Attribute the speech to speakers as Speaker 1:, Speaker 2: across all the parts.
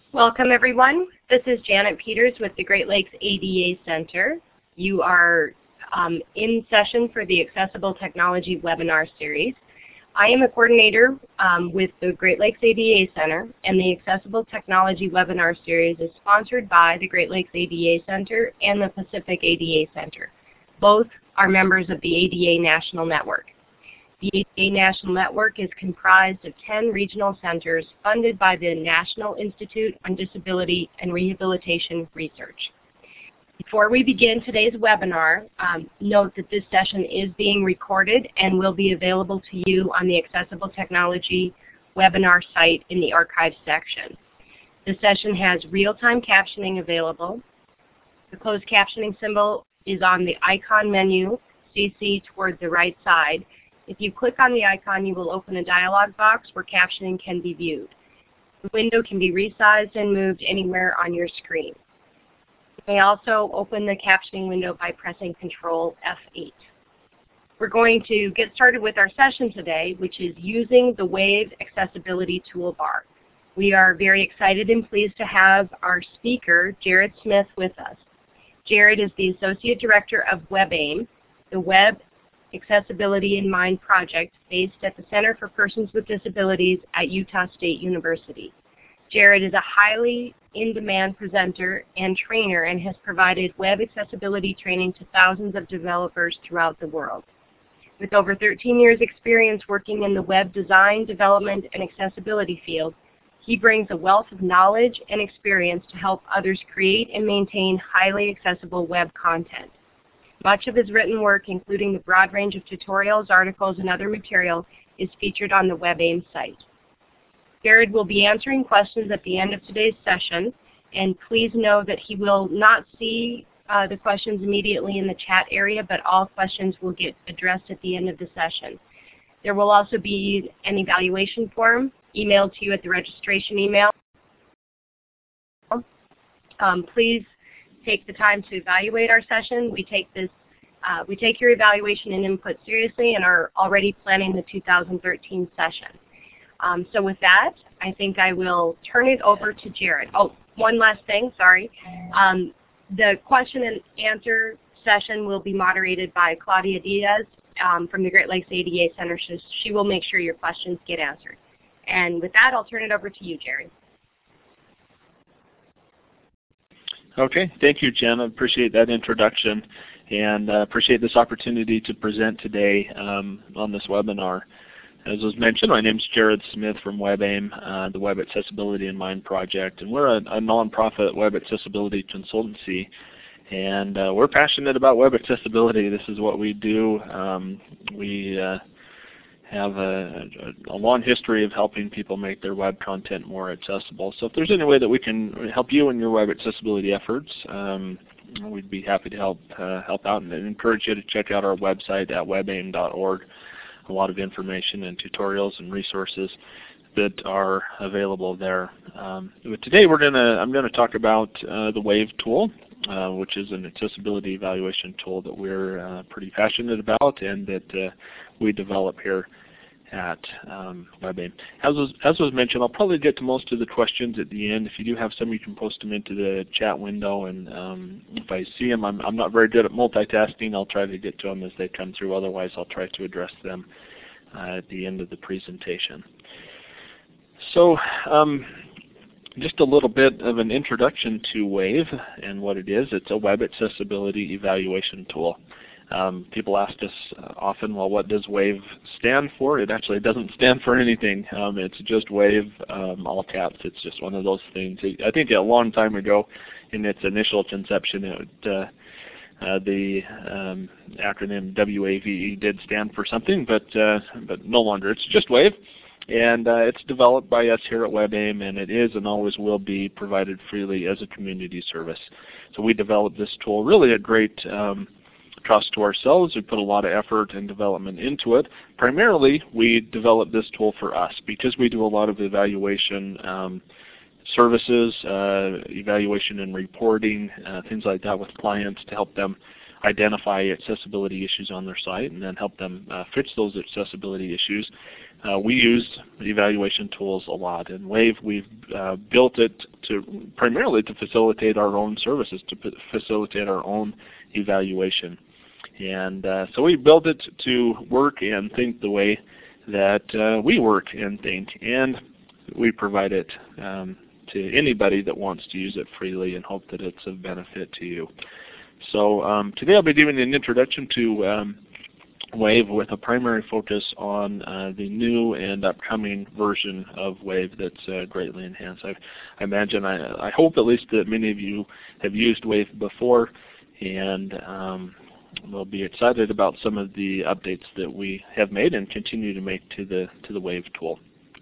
Speaker 1: Welcome everyone. This is Janet Peters with the Great Lakes ADA Center. You are in session for the Accessible Technology webinar series. I am a coordinator with the Great Lakes ADA Center, and the Accessible Technology webinar series is sponsored by the Great Lakes ADA Center and the Pacific ADA Center. Both are members of the ADA National Network. The ADA National Network is comprised of 10 regional centers funded by the National Institute on Disability and Rehabilitation Research. Before we begin today's webinar, note that this session is being recorded and will be available to you on the Accessible Technology webinar site in the archive section. The session has real-time captioning available. The closed captioning symbol is on the icon menu, CC toward the right side. If you click on the icon, you will open a dialog box where captioning can be viewed. The window can be resized and moved anywhere on your screen. You may also open the captioning window by pressing Control F8. We're going to get started with our session today, which is using the WAVE Accessibility Toolbar. We are very excited and pleased to have our speaker, Jared Smith, with us. Jared is the Associate Director of WebAIM, the Web Accessibility in Mind project based at the Center for Persons with Disabilities at Utah State University. Jared is a highly in-demand presenter and trainer and has provided web accessibility training to thousands of developers throughout the world. With over 13 years experience working in the web design, development, and accessibility field, he brings a wealth of knowledge and experience to help others create and maintain highly accessible web content. Much of his written work, including the broad range of tutorials, articles, and other material, is featured on the WebAIM site. Jared will be answering questions at the end of today's session, and please know that he will not see the questions immediately in the chat area, but all questions will get addressed at the end of the session. There will also be an evaluation form emailed to you at the registration email. Please take the time to evaluate our session. We take your evaluation and input seriously and are already planning the 2013 session. So with that, I think I will turn it over to Jared. Oh, one last thing, sorry. The question and answer session will be moderated by Claudia Diaz from the Great Lakes ADA Center. She will make sure your questions get answered. And with that, I'll turn it over to you, Jared.
Speaker 2: Okay, thank you, Jen. I appreciate that introduction and appreciate this opportunity to present today on this webinar. As was mentioned, my name is Jared Smith from WebAIM, the Web Accessibility in Mind project, and we're a nonprofit web accessibility consultancy, and we're passionate about web accessibility. This is what we do. We have a long history of helping people make their web content more accessible. So if there's any way that we can help you in your web accessibility efforts, we'd be happy to help out, and encourage you to check out our website at webaim.org. A lot of information and tutorials and resources that are available there. Today I'm going to talk about the WAVE tool, which is an accessibility evaluation tool that we're pretty passionate about and that we develop here at WebAIM. As was mentioned, I'll probably get to most of the questions at the end. If you do have some, you can post them into the chat window, and if I see them, I'm not very good at multitasking. I'll try to get to them as they come through. Otherwise, I'll try to address them at the end of the presentation. So just a little bit of an introduction to WAVE and what it is. It's a web accessibility evaluation tool. People ask us often, well, what does WAVE stand for? It actually doesn't stand for anything. It's just WAVE, all caps. It's just one of those things. I think a long time ago, in its initial conception, the acronym WAVE did stand for something, but no longer. It's just WAVE, and it's developed by us here at WebAIM, and it is and always will be provided freely as a community service. So we developed this tool really at great cost to ourselves. We put a lot of effort and development into it. Primarily, we developed this tool for us because we do a lot of evaluation services, evaluation and reporting, things like that with clients to help them identify accessibility issues on their site and then help them fix those accessibility issues. We use evaluation tools a lot. In Wave, we've built it primarily to facilitate our own services, to facilitate our own evaluation. And so we built it to work and think the way that we work and think, and we provide it to anybody that wants to use it freely and hope that it's of benefit to you. So today I'll be giving an introduction to Wave with a primary focus on the new and upcoming version of Wave that's greatly enhanced. I imagine, I hope at least that many of you have used Wave before, and we'll be excited about some of the updates that we have made and continue to make to the Wave tool.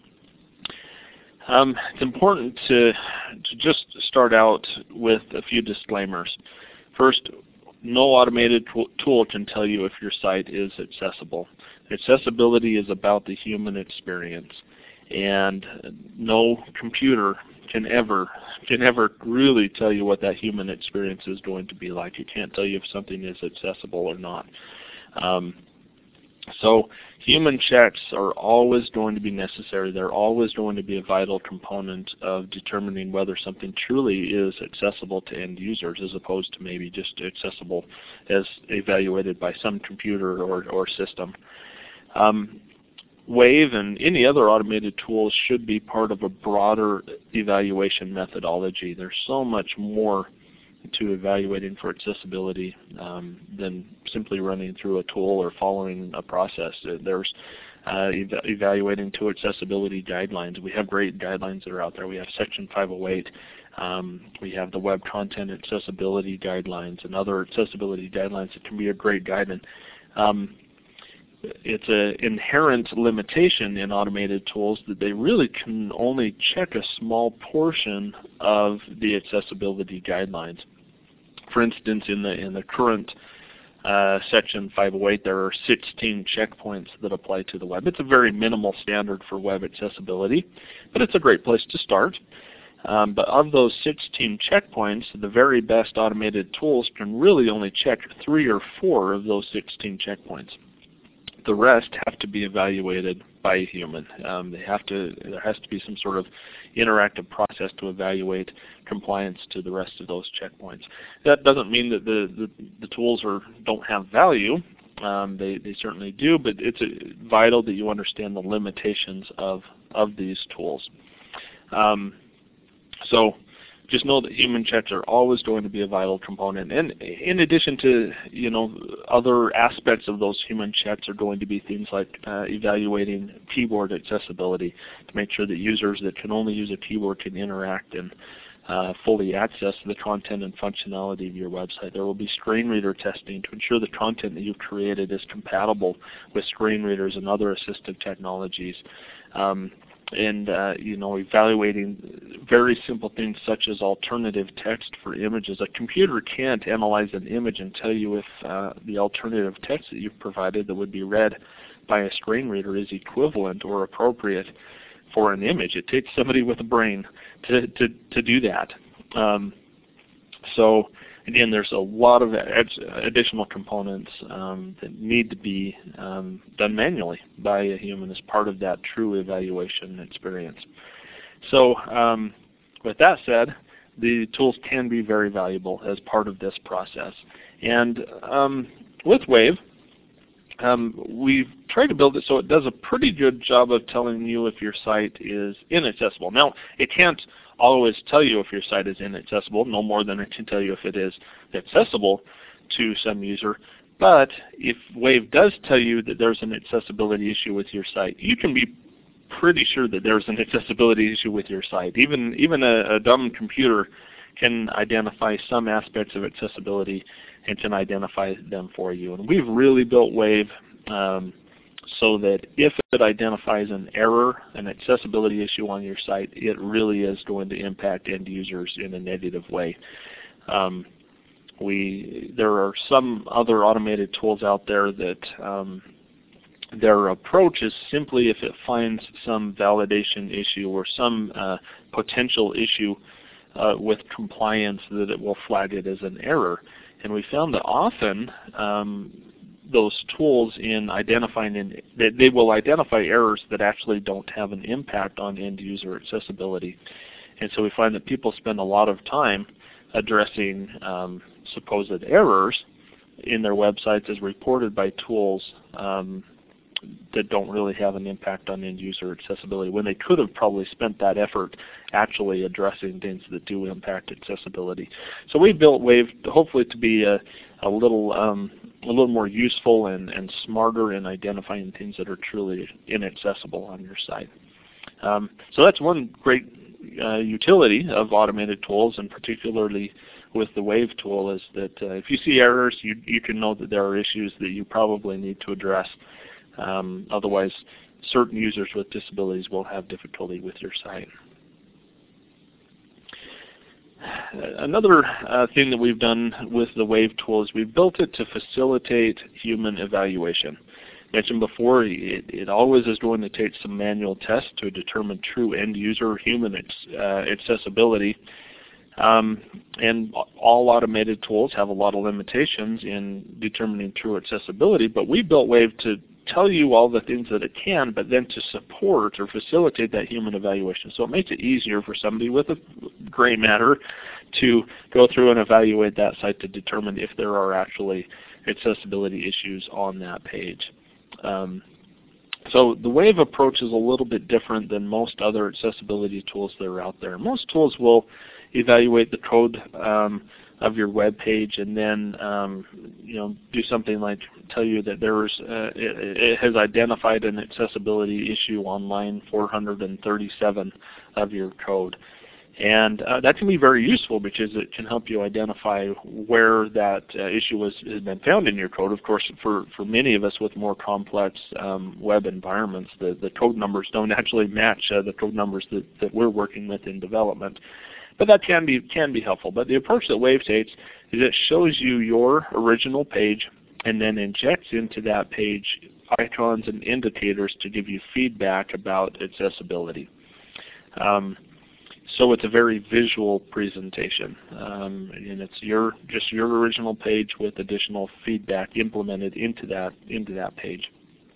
Speaker 2: It's important to just start out with a few disclaimers. First, no automated tool can tell you if your site is accessible. Accessibility is about the human experience, and no computer can ever really tell you what that human experience is going to be like. It can't tell you if something is accessible or not. So human checks are always going to be necessary. They're always going to be a vital component of determining whether something truly is accessible to end users, as opposed to maybe just accessible as evaluated by some computer or system. Wave and any other automated tools should be part of a broader evaluation methodology. There's so much more to evaluating for accessibility than simply running through a tool or following a process. There's evaluating to accessibility guidelines. We have great guidelines that are out there. We have Section 508. We have the Web Content Accessibility Guidelines and other accessibility guidelines that can be a great guide. And it's an inherent limitation in automated tools that they really can only check a small portion of the accessibility guidelines. For instance, in the current Section 508, there are 16 checkpoints that apply to the web. It's a very minimal standard for web accessibility, but it's a great place to start. But of those 16 checkpoints, the very best automated tools can really only check 3 or 4 of those 16 checkpoints. The rest have to be evaluated by a human. There has to be some sort of interactive process to evaluate compliance to the rest of those checkpoints. That doesn't mean that the tools don't have value. They certainly do, but it's vital that you understand the limitations of these tools. So just know that human checks are always going to be a vital component, and in addition to other aspects of those human checks are going to be things like evaluating keyboard accessibility to make sure that users that can only use a keyboard can interact and fully access the content and functionality of your website. There will be screen reader testing to ensure the content that you've created is compatible with screen readers and other assistive technologies. Evaluating very simple things such as alternative text for images. A computer can't analyze an image and tell you if the alternative text that you've provided that would be read by a screen reader is equivalent or appropriate for an image. It takes somebody with a brain to do that. So again, there's a lot of additional components that need to be done manually by a human as part of that true evaluation experience. So with that said, the tools can be very valuable as part of this process. And with Wave, we've tried to build it so it does a pretty good job of telling you if your site is inaccessible. Now, it can't always tell you if your site is inaccessible, no more than it can tell you if it is accessible to some user. But if Wave does tell you that there's an accessibility issue with your site, you can be pretty sure that there's an accessibility issue with your site. Even a dumb computer can identify some aspects of accessibility and can identify them for you. And we've really built Wave so that if it identifies an error, an accessibility issue on your site, it really is going to impact end users in a negative way. There are some other automated tools out there that their approach is simply if it finds some validation issue or some potential issue with compliance, that it will flag it as an error. And we found that often those tools in identifying, they will identify errors that actually don't have an impact on end user accessibility. And so we find that people spend a lot of time addressing supposed errors in their websites as reported by tools that don't really have an impact on end user accessibility, when they could have probably spent that effort actually addressing things that do impact accessibility. So we built Wave hopefully to be a little more useful and smarter in identifying things that are truly inaccessible on your site. So that's one great utility of automated tools, and particularly with the Wave tool, is that if you see errors, you can know that there are issues that you probably need to address. Otherwise, certain users with disabilities will have difficulty with your site. Another thing that we've done with the Wave tool is we've built it to facilitate human evaluation. Mentioned before, it always is going to take some manual tests to determine true end user human accessibility. And all automated tools have a lot of limitations in determining true accessibility, but we built Wave to tell you all the things that it can, but then to support or facilitate that human evaluation. So it makes it easier for somebody with a gray matter to go through and evaluate that site to determine if there are actually accessibility issues on that page. So the Wave approach is a little bit different than most other accessibility tools that are out there. Most tools will evaluate the code of your web page and then do something like tell you that it has identified an accessibility issue on line 437 of your code. And that can be very useful because it can help you identify where that issue has been found in your code. Of course, for many of us with more complex web environments, the code numbers don't actually match the code numbers that we're working with in development. But that can be helpful. But the approach that Wave takes is it shows you your original page and then injects into that page icons and indicators to give you feedback about accessibility. So it's a very visual presentation, and it's just your original page with additional feedback implemented into that page.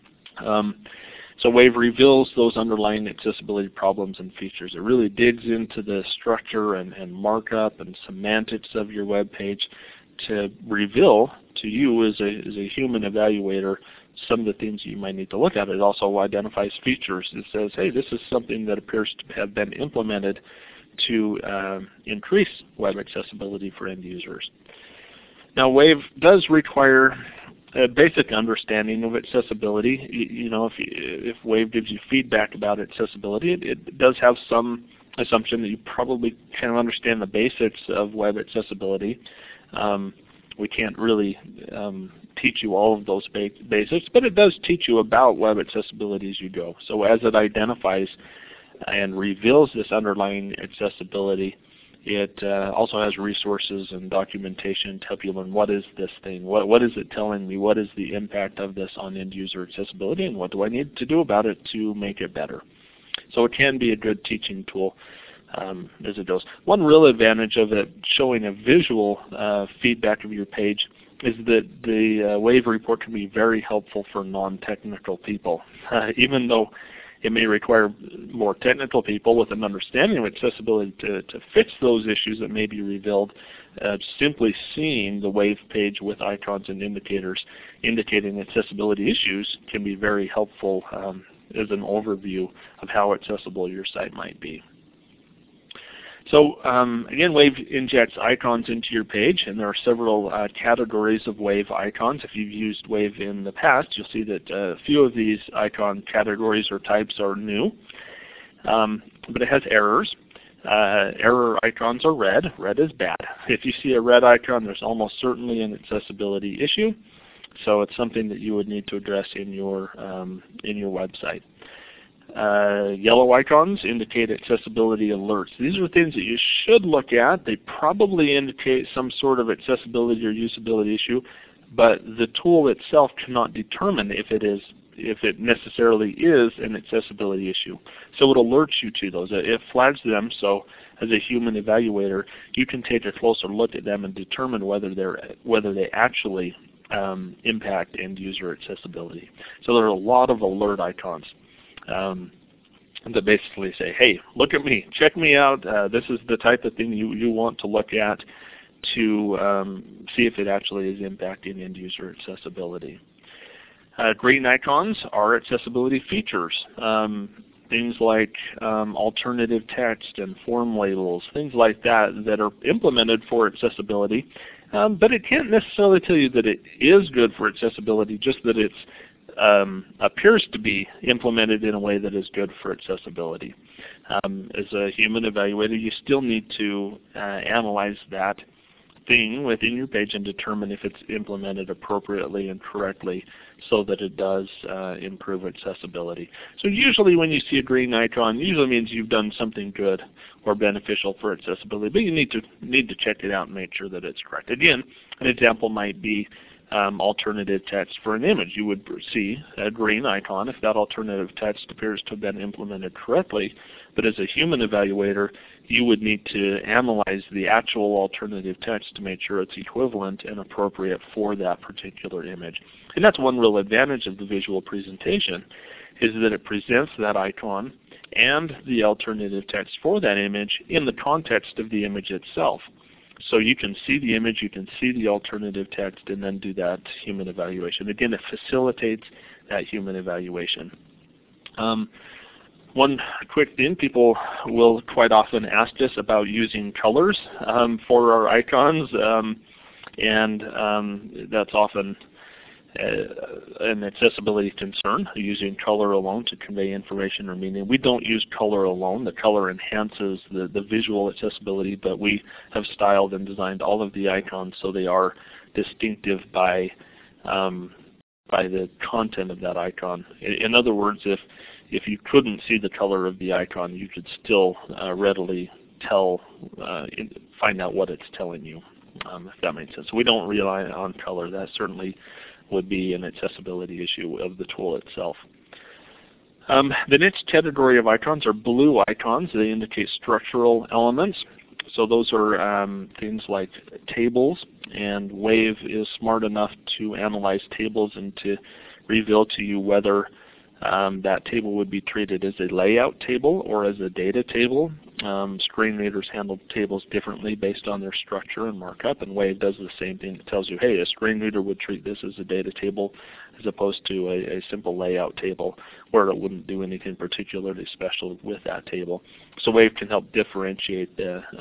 Speaker 2: So Wave reveals those underlying accessibility problems and features. It really digs into the structure and markup and semantics of your web page to reveal to you as a human evaluator some of the things you might need to look at. It also identifies features. It says, hey, this is something that appears to have been implemented to increase web accessibility for end users. Now, Wave does require a basic understanding of accessibility. If Wave gives you feedback about accessibility, it does have some assumption that you probably can understand the basics of web accessibility. We can't really teach you all of those basics, but it does teach you about web accessibility as you go. So as it identifies and reveals this underlying accessibility, it also has resources and documentation to help you learn what is this thing, what is it telling me, what is the impact of this on end user accessibility, and what do I need to do about it to make it better. So it can be a good teaching tool as it goes. One real advantage of it showing a visual feedback of your page is that the Wave report can be very helpful for non-technical people. Even though it may require more technical people with an understanding of accessibility to fix those issues that may be revealed, simply seeing the Wave page with icons and indicators indicating accessibility issues can be very helpful as an overview of how accessible your site might be. So again, Wave injects icons into your page, and there are several categories of Wave icons. If you've used Wave in the past, you'll see that a few of these icon categories or types are new. But it has errors. Error icons are red. Red is bad. If you see a red icon, there's almost certainly an accessibility issue. So it's something that you would need to address in your website. Yellow icons indicate accessibility alerts. These are things that you should look at. They probably indicate some sort of accessibility or usability issue, but the tool itself cannot determine if it is if it necessarily is an accessibility issue. So it alerts you to those. It flags them, so as a human evaluator, you can take a closer look at them and determine whether they actually impact end user accessibility. So there are a lot of alert icons that basically say, hey, look at me, check me out. This is the type of thing you want to look at to see if it actually is impacting end user accessibility. Green icons are accessibility features. Things like alternative text and form labels, things like that that are implemented for accessibility. But it can't necessarily tell you that it is good for accessibility, just that it appears to be implemented in a way that is good for accessibility. As a human evaluator, you still need to analyze that thing within your page and determine if it's implemented appropriately and correctly so that it does improve accessibility. So usually when you see a green icon, it usually means you've done something good or beneficial for accessibility, but you need to check it out and make sure that it's correct. Again, an example might be alternative text for an image. You would see a green icon if that alternative text appears to have been implemented correctly, but as a human evaluator, you would need to analyze the actual alternative text to make sure it's equivalent and appropriate for that particular image. And that's one real advantage of the visual presentation, is that it presents that icon and the alternative text for that image in the context of the image itself. So you can see the image, you can see the alternative text, and then do that human evaluation. Again, it facilitates that human evaluation. One quick thing, people will quite often ask us about using colors for our icons, and that's often an accessibility concern, using color alone to convey information or meaning. We don't use color alone. The color enhances the visual accessibility, but we have styled and designed all of the icons so they are distinctive by the content of that icon. In other words, if you couldn't see the color of the icon, you could still readily find out what it's telling you, if that makes sense. So we don't rely on color. That certainly would be an accessibility issue of the tool itself. The next category of icons are blue icons. They indicate structural elements. So those are things like tables, and Wave is smart enough to analyze tables and to reveal to you whether that table would be treated as a layout table or as a data table. Screen readers handle tables differently based on their structure and markup, and Wave does the same thing. It tells you, hey, a screen reader would treat this as a data table as opposed to a simple layout table where it wouldn't do anything particularly special with that table. So Wave can help differentiate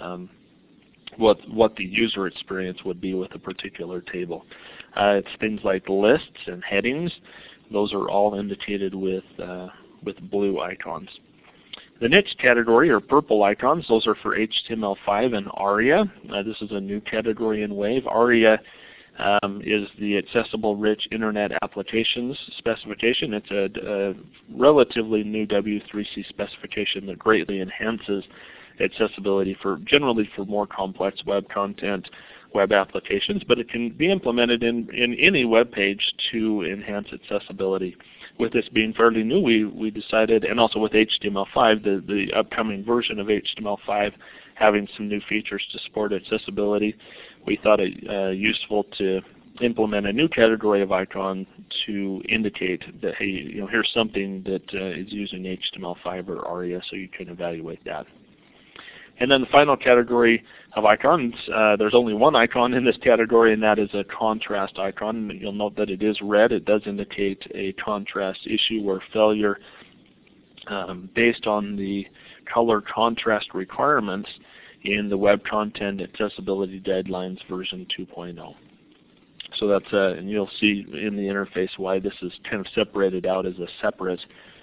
Speaker 2: what the user experience would be with a particular table. It's things like lists and headings. Those are all indicated with blue icons. The next category are purple icons. Those are for HTML5 and ARIA. This is a new category in Wave. ARIA is the Accessible Rich Internet Applications specification. It's a relatively new W3C specification that greatly enhances accessibility generally for more complex web content, web applications, but it can be implemented in any web page to enhance accessibility. With this being fairly new, we decided, and also with HTML5, the upcoming version of HTML5 having some new features to support accessibility, we thought it useful to implement a new category of icon to indicate that, hey, here's something that is using HTML5 or ARIA, so you can evaluate that. And then the final category of icons, there's only one icon in this category, and that is a contrast icon. You'll note that it is red. It does indicate a contrast issue or failure based on the color contrast requirements in the Web Content Accessibility Guidelines version 2.0. So that's, and you'll see in the interface why this is kind of separated out as a separate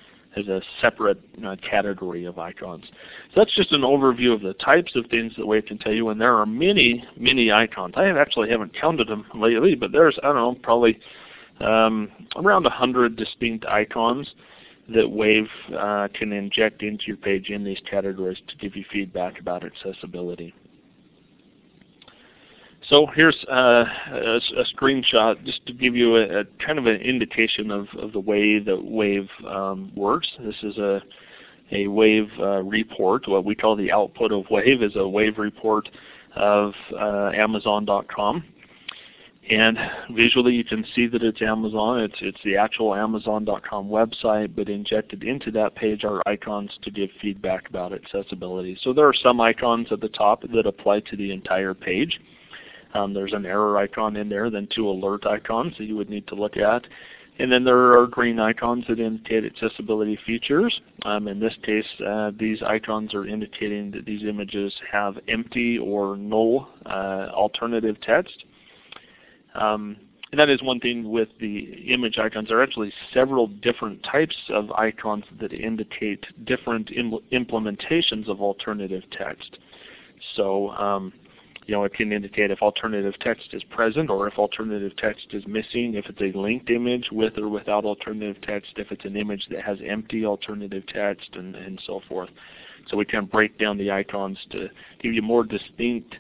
Speaker 2: category of icons. So that's just an overview of the types of things that Wave can tell you, and there are many, many icons. I actually haven't counted them lately, but there's, I don't know, probably around 100 distinct icons that Wave can inject into your page in these categories to give you feedback about accessibility. So here's a screenshot just to give you a kind of an indication of the way that Wave works. This is a Wave report. What we call the output of Wave is a Wave report of Amazon.com. And visually you can see that it's Amazon. It's the actual Amazon.com website, but injected into that page are icons to give feedback about accessibility. So there are some icons at the top that apply to the entire page. There's an error icon in there, then 2 alert icons that you would need to look at. And then there are green icons that indicate accessibility features. In this case, these icons are indicating that these images have empty or null alternative text. And that is one thing with the image icons. There are actually several different types of icons that indicate different implementations of alternative text. So it can indicate if alternative text is present or if alternative text is missing, if it's a linked image with or without alternative text, if it's an image that has empty alternative text, and so forth. So we can break down the icons to give you more distinct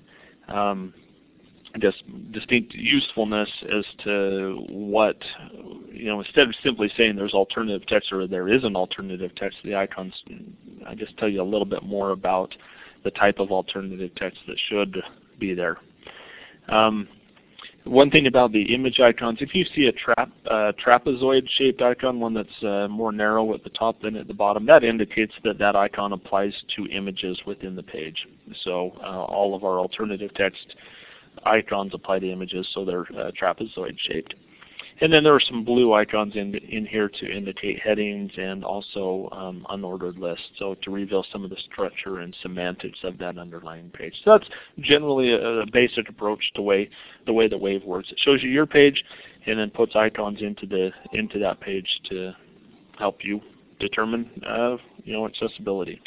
Speaker 2: distinct usefulness as to what, instead of simply saying there's alternative text or there is an alternative text, the icons, I just tell you a little bit more about the type of alternative text that should be there. One thing about the image icons, if you see a trapezoid shaped icon, one that's more narrow at the top than at the bottom, that indicates that that icon applies to images within the page. So all of our alternative text icons apply to images, so they're trapezoid shaped. And then there are some blue icons in here to indicate headings and also unordered lists, so to reveal some of the structure and semantics of that underlying page. So that's generally a basic approach to the way that Wave works. It shows you your page and then puts icons into that page to help you determine accessibility.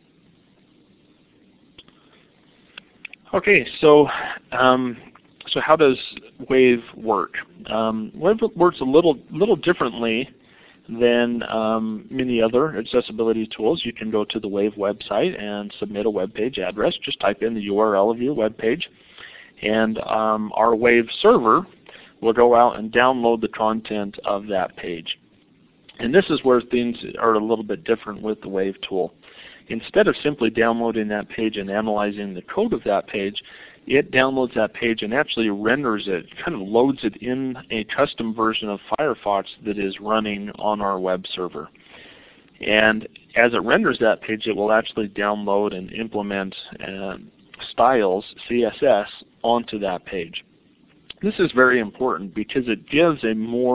Speaker 2: Okay, so how does Wave work? Wave works a little differently than many other accessibility tools. You can go to the Wave website and submit a web page address. Just type in the URL of your web page, and our Wave server will go out and download the content of that page. And this is where things are a little bit different with the Wave tool. Instead of simply downloading that page and analyzing the code of that page, it downloads that page and actually renders it, kind of loads it in a custom version of Firefox that is running on our web server. And as it renders that page, it will actually download and implement styles, CSS, onto that page. This is very important because it gives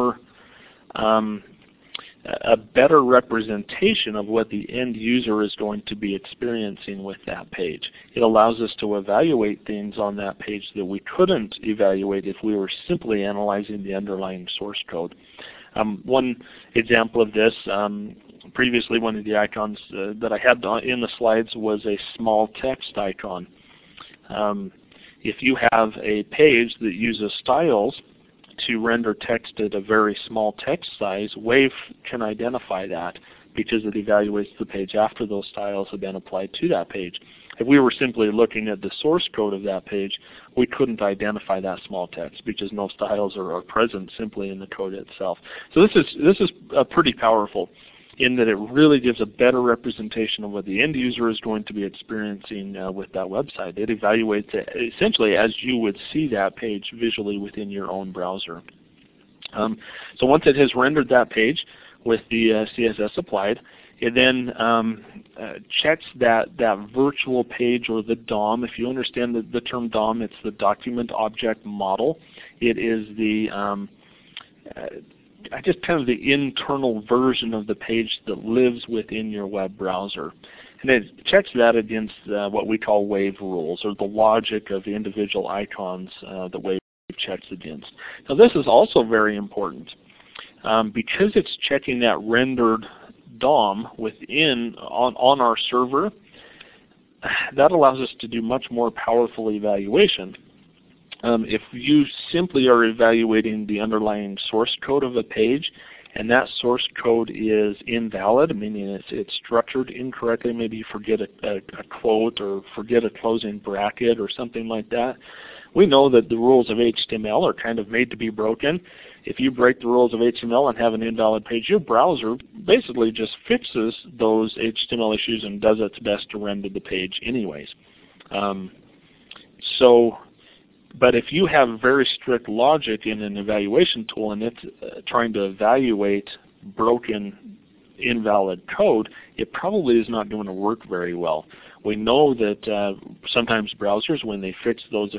Speaker 2: a better representation of what the end user is going to be experiencing with that page. It allows us to evaluate things on that page that we couldn't evaluate if we were simply analyzing the underlying source code. One example of this, previously one of the icons that I had in the slides was a small text icon. If you have a page that uses styles to render text at a very small text size, Wave can identify that because it evaluates the page after those styles have been applied to that page. If we were simply looking at the source code of that page, we couldn't identify that small text because no styles are present simply in the code itself. So this is pretty powerful in that it really gives a better representation of what the end user is going to be experiencing with that website. It evaluates it essentially as you would see that page visually within your own browser. So once it has rendered that page with the CSS applied, it then checks that virtual page or the DOM. If you understand the term DOM, it's the document object model. It is the just kind of the internal version of the page that lives within your web browser. And it checks that against what we call Wave rules, or the logic of the individual icons that Wave checks against. Now this is also very important. Because it's checking that rendered DOM on our server, that allows us to do much more powerful evaluation. If you simply are evaluating the underlying source code of a page and that source code is invalid, meaning it's structured incorrectly, maybe you forget a quote or forget a closing bracket or something like that, we know that the rules of HTML are kind of made to be broken. If you break the rules of HTML and have an invalid page, your browser basically just fixes those HTML issues and does its best to render the page anyways. But if you have very strict logic in an evaluation tool and it's trying to evaluate broken, invalid code, it probably is not going to work very well. We know that sometimes browsers, when they fix those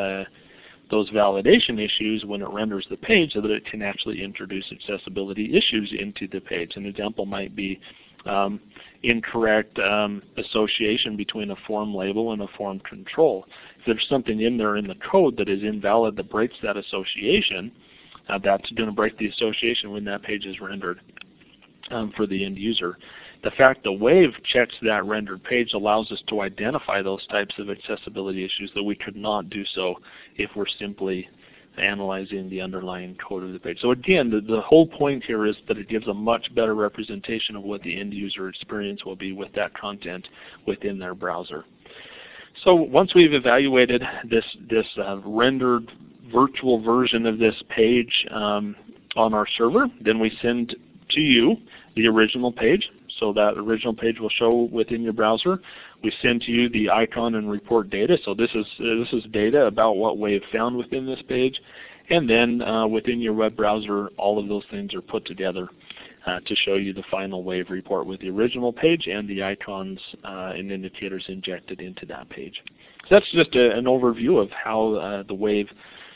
Speaker 2: validation issues when it renders the page, so that it can actually introduce accessibility issues into the page. An example might be incorrect association between a form label and a form control. If there's something in there in the code that is invalid that breaks that association, that's going to break the association when that page is rendered for the end user. The fact that Wave checks that rendered page allows us to identify those types of accessibility issues that we could not do so if we're simply analyzing the underlying code of the page. So again, the whole point here is that it gives a much better representation of what the end user experience will be with that content within their browser. So once we've evaluated this rendered virtual version of this page on our server, then we send to you the original page. So that original page will show within your browser. We send to you the icon and report data. So this is data about what Wave found within this page. And then within your web browser, all of those things are put together to show you the final Wave report with the original page and the icons and indicators injected into that page. So that's just an overview of how the Wave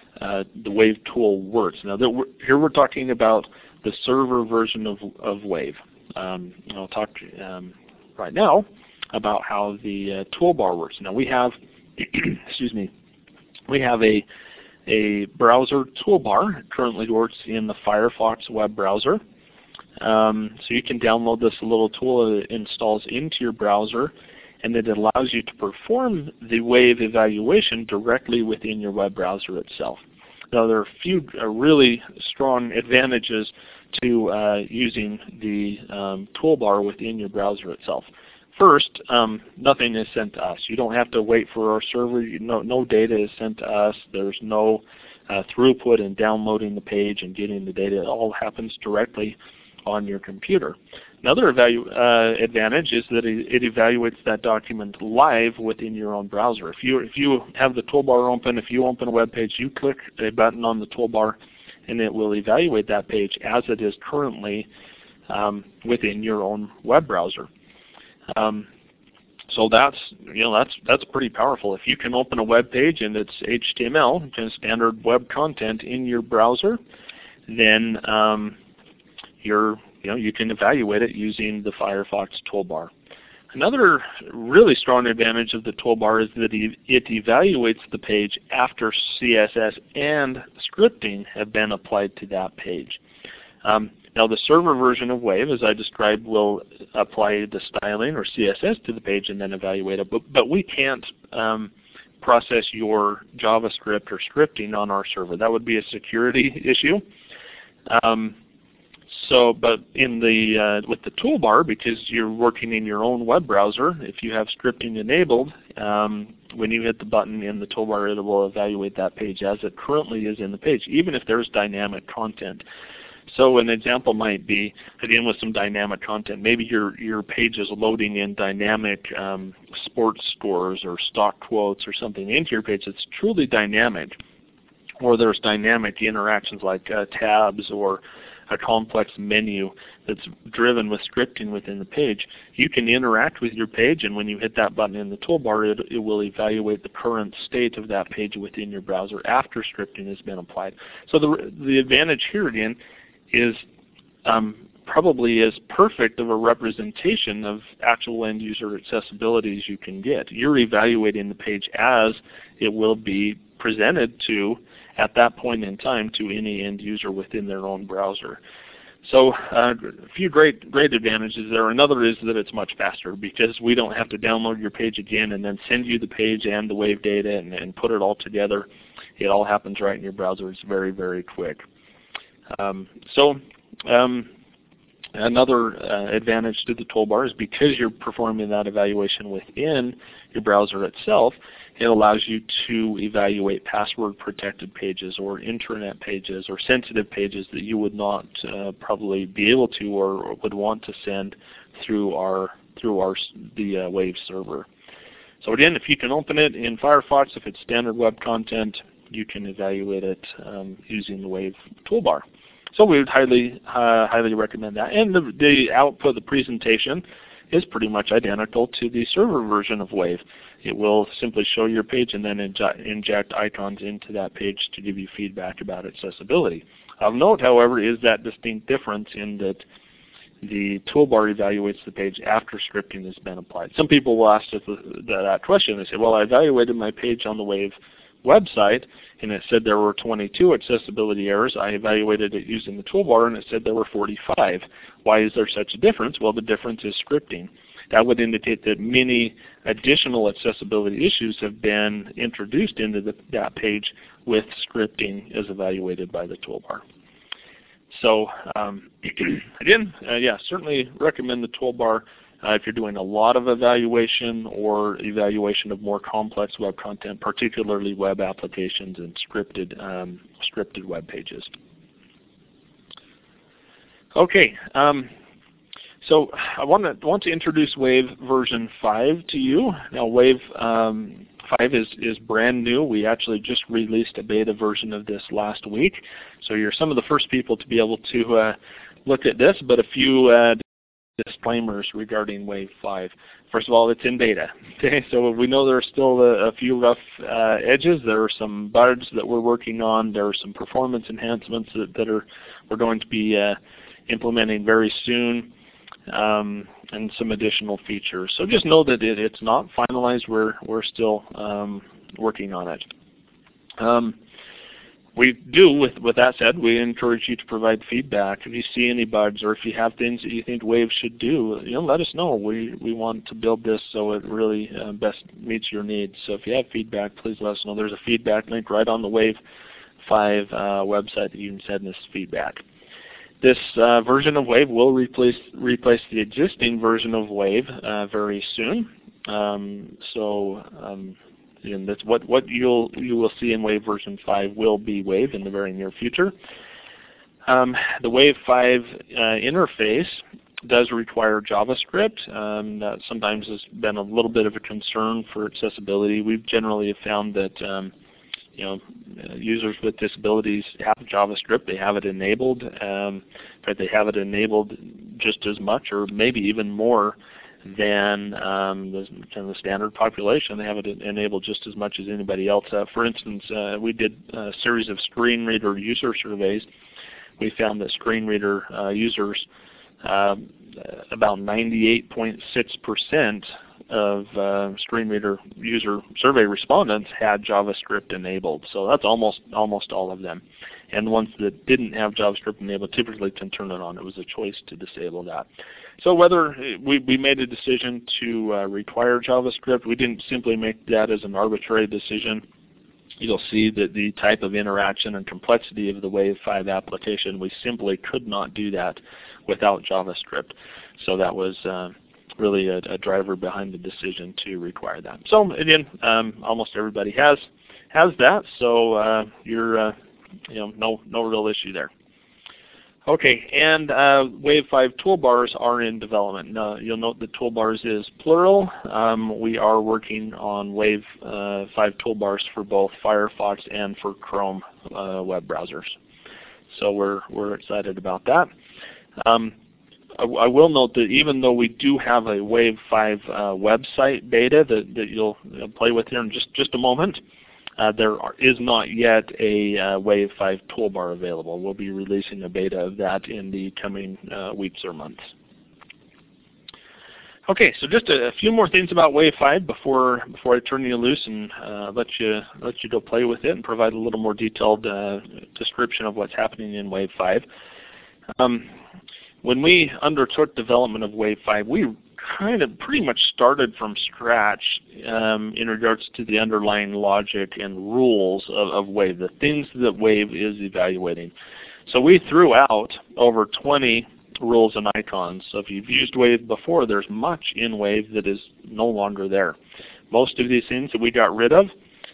Speaker 2: tool works. Now here we're talking about the server version of Wave. I'll talk right now about how the toolbar works. Now we have, excuse me, we have a browser toolbar. It currently works in the Firefox web browser. So you can download this little tool that installs into your browser, and it allows you to perform the Wave evaluation directly within your web browser itself. Now there are a few really strong advantages to using the toolbar within your browser itself. First, nothing is sent to us. You don't have to wait for our server. No data is sent to us. There's no throughput in downloading the page and getting the data. It all happens directly on your computer. Another advantage is that it evaluates that document live within your own browser. If you have the toolbar open, if you open a web page, you click a button on the toolbar, and it will evaluate that page as it is currently within your own web browser. So that's pretty powerful. If you can open a web page and it's HTML, just standard web content in your browser, then you can evaluate it using the Firefox toolbar. Another really strong advantage of the toolbar is that it evaluates the page after CSS and scripting have been applied to that page. Now the server version of Wave, as I described, will apply the styling or CSS to the page and then evaluate it. But we can't process your JavaScript or scripting on our server. That would be a security issue. But with the toolbar, because you're working in your own web browser, if you have scripting enabled, when you hit the button in the toolbar, it will evaluate that page as it currently is in the page, even if there's dynamic content. So an example might be, again with some dynamic content, maybe your page is loading in dynamic sports scores or stock quotes or something into your page that's truly dynamic, or there's dynamic interactions like tabs or a complex menu that's driven with scripting within the page. You can interact with your page, and when you hit that button in the toolbar, it will evaluate the current state of that page within your browser after scripting has been applied. So the advantage here again is probably as perfect of a representation of actual end user accessibility as you can get. You're evaluating the page as it will be presented to at that point in time to any end user within their own browser. So a few great advantages there. Another is that it's much faster because we don't have to download your page again and then send you the page and the Wave data and put it all together. It all happens right in your browser. It's very, very quick. Another advantage to the toolbar is because you're performing that evaluation within your browser itself, it allows you to evaluate password protected pages or internet pages or sensitive pages that you would not probably be able to or would want to send through the Wave server. So again, if you can open it in Firefox, if it's standard web content, you can evaluate it using the Wave toolbar. So we would highly recommend that. And the output, the presentation, is pretty much identical to the server version of Wave. It will simply show your page and then inject icons into that page to give you feedback about accessibility. Of note, however, is that distinct difference in that the toolbar evaluates the page after scripting has been applied. Some people will ask us that question. They say, well, I evaluated my page on the Wave website and it said there were 22 accessibility errors. I evaluated it using the toolbar and it said there were 45. Why is there such a difference? Well, the difference is scripting. That would indicate that many additional accessibility issues have been introduced into that page with scripting as evaluated by the toolbar. So again, yeah, certainly recommend the toolbar if you're doing a lot of evaluation or evaluation of more complex web content, particularly web applications and scripted web pages. Okay, so I want to introduce Wave version 5 to you. Now Wave 5 is brand new. We actually just released a beta version of this last week. So you're some of the first people to be able to look at this, but a few disclaimers regarding Wave 5. First of all, it's in beta. Okay, so we know there are still a few rough edges. There are some bugs that we're working on. There are some performance enhancements that we're going to be implementing very soon, and some additional features. So just know that it's not finalized. We're still working on it. We do, with that said, we encourage you to provide feedback. If you see any bugs or if you have things that you think Wave should do, let us know. We want to build this so it really best meets your needs. So if you have feedback, please let us know. There's a feedback link right on the Wave 5 website that you can send us feedback. This version of Wave will replace the existing version of Wave very soon. And that's what you will see in Wave version 5 will be Wave in the very near future. The Wave 5 interface does require JavaScript. That sometimes has been a little bit of a concern for accessibility. We've generally found that users with disabilities have JavaScript. They have it enabled. But they have it enabled just as much, or maybe even more, than the standard population. They have it enabled just as much as anybody else. For instance, we did a series of screen reader user surveys. We found that screen reader users, about 98.6% of screen reader user survey respondents had JavaScript enabled. So that's almost all of them. And the ones that didn't have JavaScript enabled typically can turn it on. It was a choice to disable that. So whether we made a decision to require JavaScript, we didn't simply make that as an arbitrary decision. You'll see that the type of interaction and complexity of the Wave 5 application, we simply could not do that without JavaScript. So that was really a driver behind the decision to require that. So again, almost everybody has that. So you're no real issue there. Okay, and Wave 5 toolbars are in development. You'll note that toolbars is plural. We are working on Wave 5 toolbars for both Firefox and for Chrome web browsers. So we're excited about that. I will note that even though we do have a Wave 5 website beta that you'll play with here in just a moment, there is not yet a Wave 5 toolbar available. We'll be releasing a beta of that in the coming weeks or months. Okay, so just a few more things about Wave 5 before I turn you loose and let you go play with it and provide a little more detailed description of what's happening in Wave 5. When we undertook development of Wave 5, we kind of pretty much started from scratch in regards to the underlying logic and rules of Wave, the things that Wave is evaluating. So we threw out over 20 rules and icons. So if you've used Wave before, there's much in Wave that is no longer there. Most of these things that we got rid of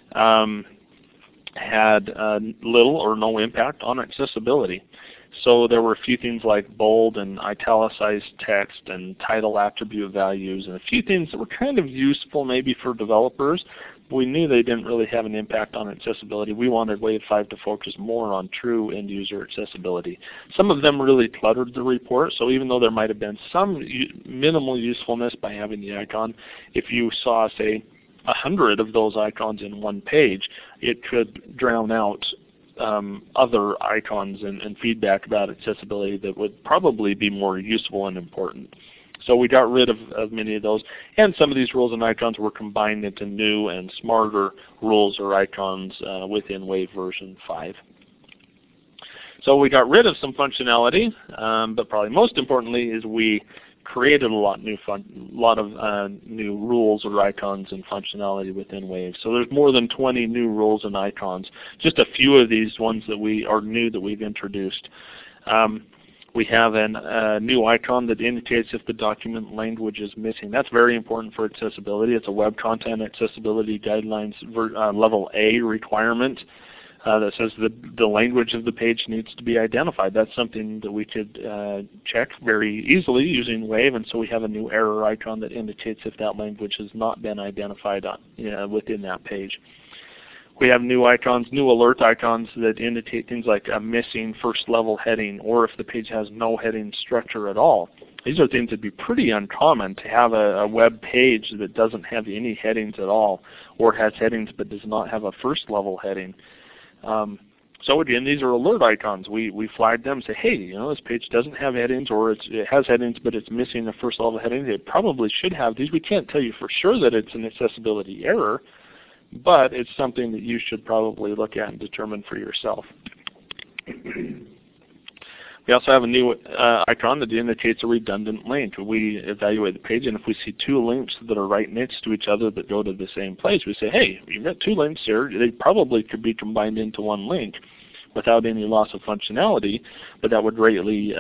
Speaker 2: had little or no impact on accessibility. So there were a few things like bold and italicized text and title attribute values and a few things that were kind of useful maybe for developers. But we knew they didn't really have an impact on accessibility. We wanted Wave 5 to focus more on true end-user accessibility. Some of them really cluttered the report, so even though there might have been some minimal usefulness by having the icon, if you saw, say, 100 of those icons in one page, it could drown out other icons and feedback about accessibility that would probably be more useful and important. So we got rid of many of those, and some of these rules and icons were combined into new and smarter rules or icons within Wave version 5. So we got rid of some functionality, but probably most importantly is we created a lot of new rules or icons and functionality within Wave. So there's more than 20 new rules and icons. Just a few of these ones that are new that we've introduced. We have a new icon that indicates if the document language is missing. That's very important for accessibility. It's a Web Content Accessibility Guidelines Level A requirement that says the language of the page needs to be identified. That's something that we could check very easily using Wave, and so we have a new error icon that indicates if that language has not been identified within that page. We have new icons, new alert icons that indicate things like a missing first level heading, or if the page has no heading structure at all. These are things that would be pretty uncommon, to have a web page that doesn't have any headings at all, or has headings but does not have a first level heading. So again, these are alert icons. We flag them, say, hey, this page doesn't have headings, or it has headings but it's missing a first level heading. It probably should have these. We can't tell you for sure that it's an accessibility error, but it's something that you should probably look at and determine for yourself. We also have a new icon that indicates a redundant link. We evaluate the page, and if we see two links that are right next to each other that go to the same place, we say, hey, you've got two links here. They probably could be combined into one link without any loss of functionality, but that would greatly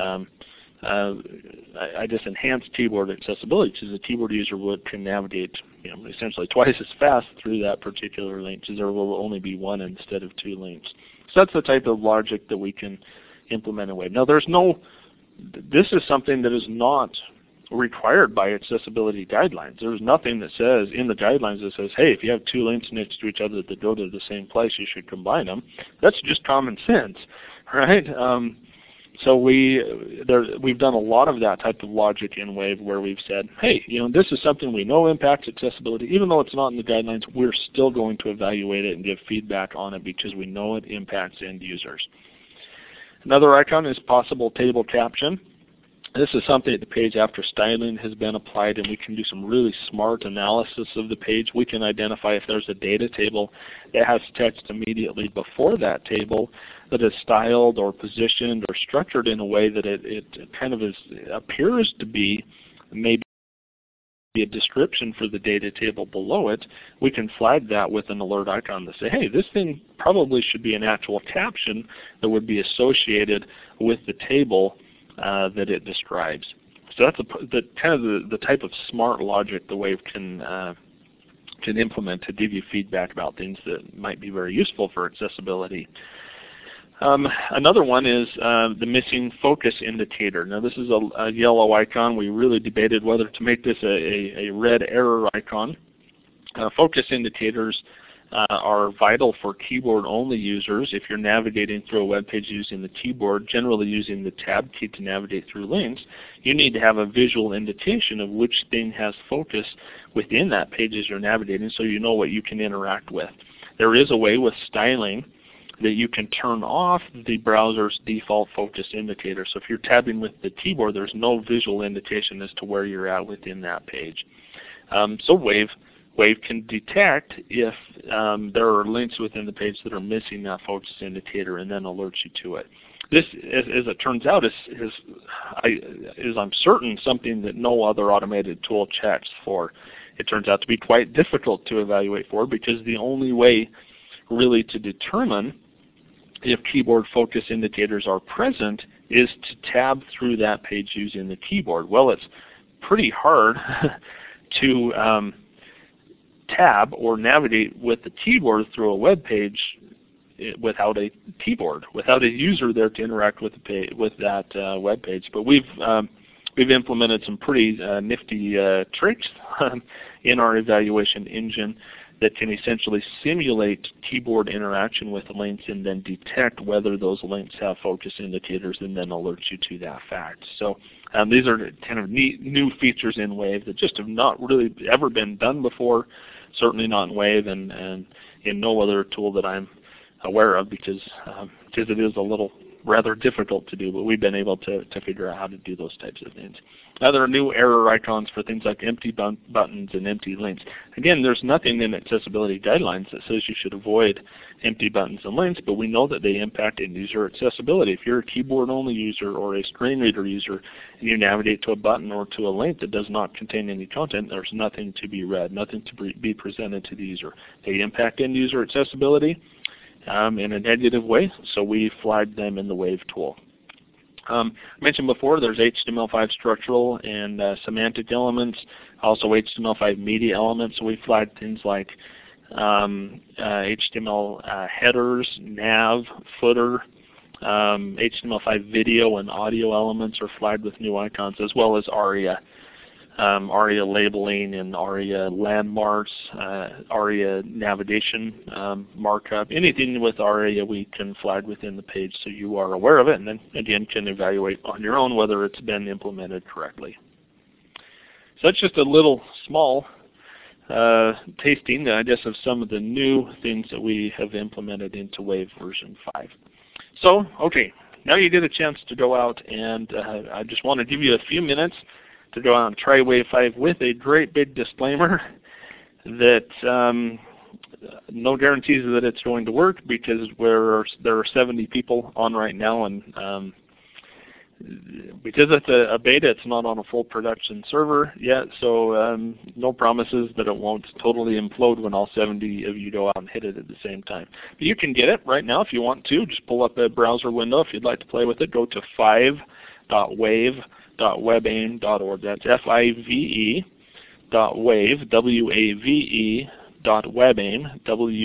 Speaker 2: enhance keyboard accessibility, because the keyboard user can navigate essentially twice as fast through that particular link, because there will only be one instead of two links. So that's the type of logic that we can implement in Wave. Now this is something that is not required by accessibility guidelines. There's nothing that says in the guidelines that says, hey, if you have two links next to each other that go to the same place, you should combine them. That's just common sense, right? So we've done a lot of that type of logic in Wave, where we've said, hey, this is something we know impacts accessibility. Even though it's not in the guidelines, we're still going to evaluate it and give feedback on it because we know it impacts end users. Another icon is possible table caption. This is something at the page after styling has been applied, and we can do some really smart analysis of the page. We can identify if there's a data table that has text immediately before that table that is styled or positioned or structured in a way that it kind of appears to be maybe a description for the data table below it. We can flag that with an alert icon to say, hey, this thing probably should be an actual caption that would be associated with the table that it describes. So that's the type of smart logic the Wave can implement to give you feedback about things that might be very useful for accessibility. Another one is the missing focus indicator. Now this is a yellow icon. We really debated whether to make this a red error icon. Focus indicators are vital for keyboard-only users. If you're navigating through a web page using the keyboard, generally using the tab key to navigate through links, you need to have a visual indication of which thing has focus within that page as you're navigating, so you know what you can interact with. There is a way with styling that you can turn off the browser's default focus indicator. So if you're tabbing with the keyboard, there's no visual indication as to where you're at within that page. So Wave can detect if there are links within the page that are missing that focus indicator and then alerts you to it. This, as it turns out, is I'm certain something that no other automated tool checks for. It turns out to be quite difficult to evaluate for, because the only way really to determine if keyboard focus indicators are present, is to tab through that page using the keyboard. Well, it's pretty hard to tab or navigate with the keyboard through a web page without a keyboard, without a user there to interact with the page, with that web page. But we've implemented some pretty nifty tricks in our evaluation engine that can essentially simulate keyboard interaction with links and then detect whether those links have focus indicators and then alert you to that fact. So these are kind of neat new features in Wave that just have not really ever been done before, certainly not in Wave and in no other tool that I'm aware of, because it is a little rather difficult to do, but we've been able to figure out how to do those types of things. Now there are new error icons for things like empty buttons and empty links. Again, there's nothing in accessibility guidelines that says you should avoid empty buttons and links, but we know that they impact end user accessibility. If you're a keyboard only user or a screen reader user and you navigate to a button or to a link that does not contain any content, there's nothing to be read, nothing to be presented to the user. They impact end user accessibility in a negative way, so we flagged them in the Wave tool. I mentioned before there's HTML5 structural and semantic elements, also HTML5 media elements, so we flagged things like HTML headers, nav, footer, HTML5 video and audio elements are flagged with new icons, as well as ARIA. ARIA labeling and ARIA landmarks, ARIA navigation markup. Anything with ARIA we can flag within the page so you are aware of it, and then again can evaluate on your own whether it's been implemented correctly. So that's just a little small tasting, I guess, of some of the new things that we have implemented into Wave version 5. So, okay, now you get a chance to go out, and I just want to give you a few minutes to go out and try Wave 5 with a great big disclaimer that no guarantees that it's going to work, because there are 70 people on right now, and because it's a beta, it's not on a full production server yet, so no promises that it won't totally implode when all 70 of you go out and hit it at the same time. But you can get it right now if you want to. Just pull up a browser window if you'd like to play with it. Go to 5.wave.webaim.org. That's FIVE.wave, W-A-V-E, .webaim,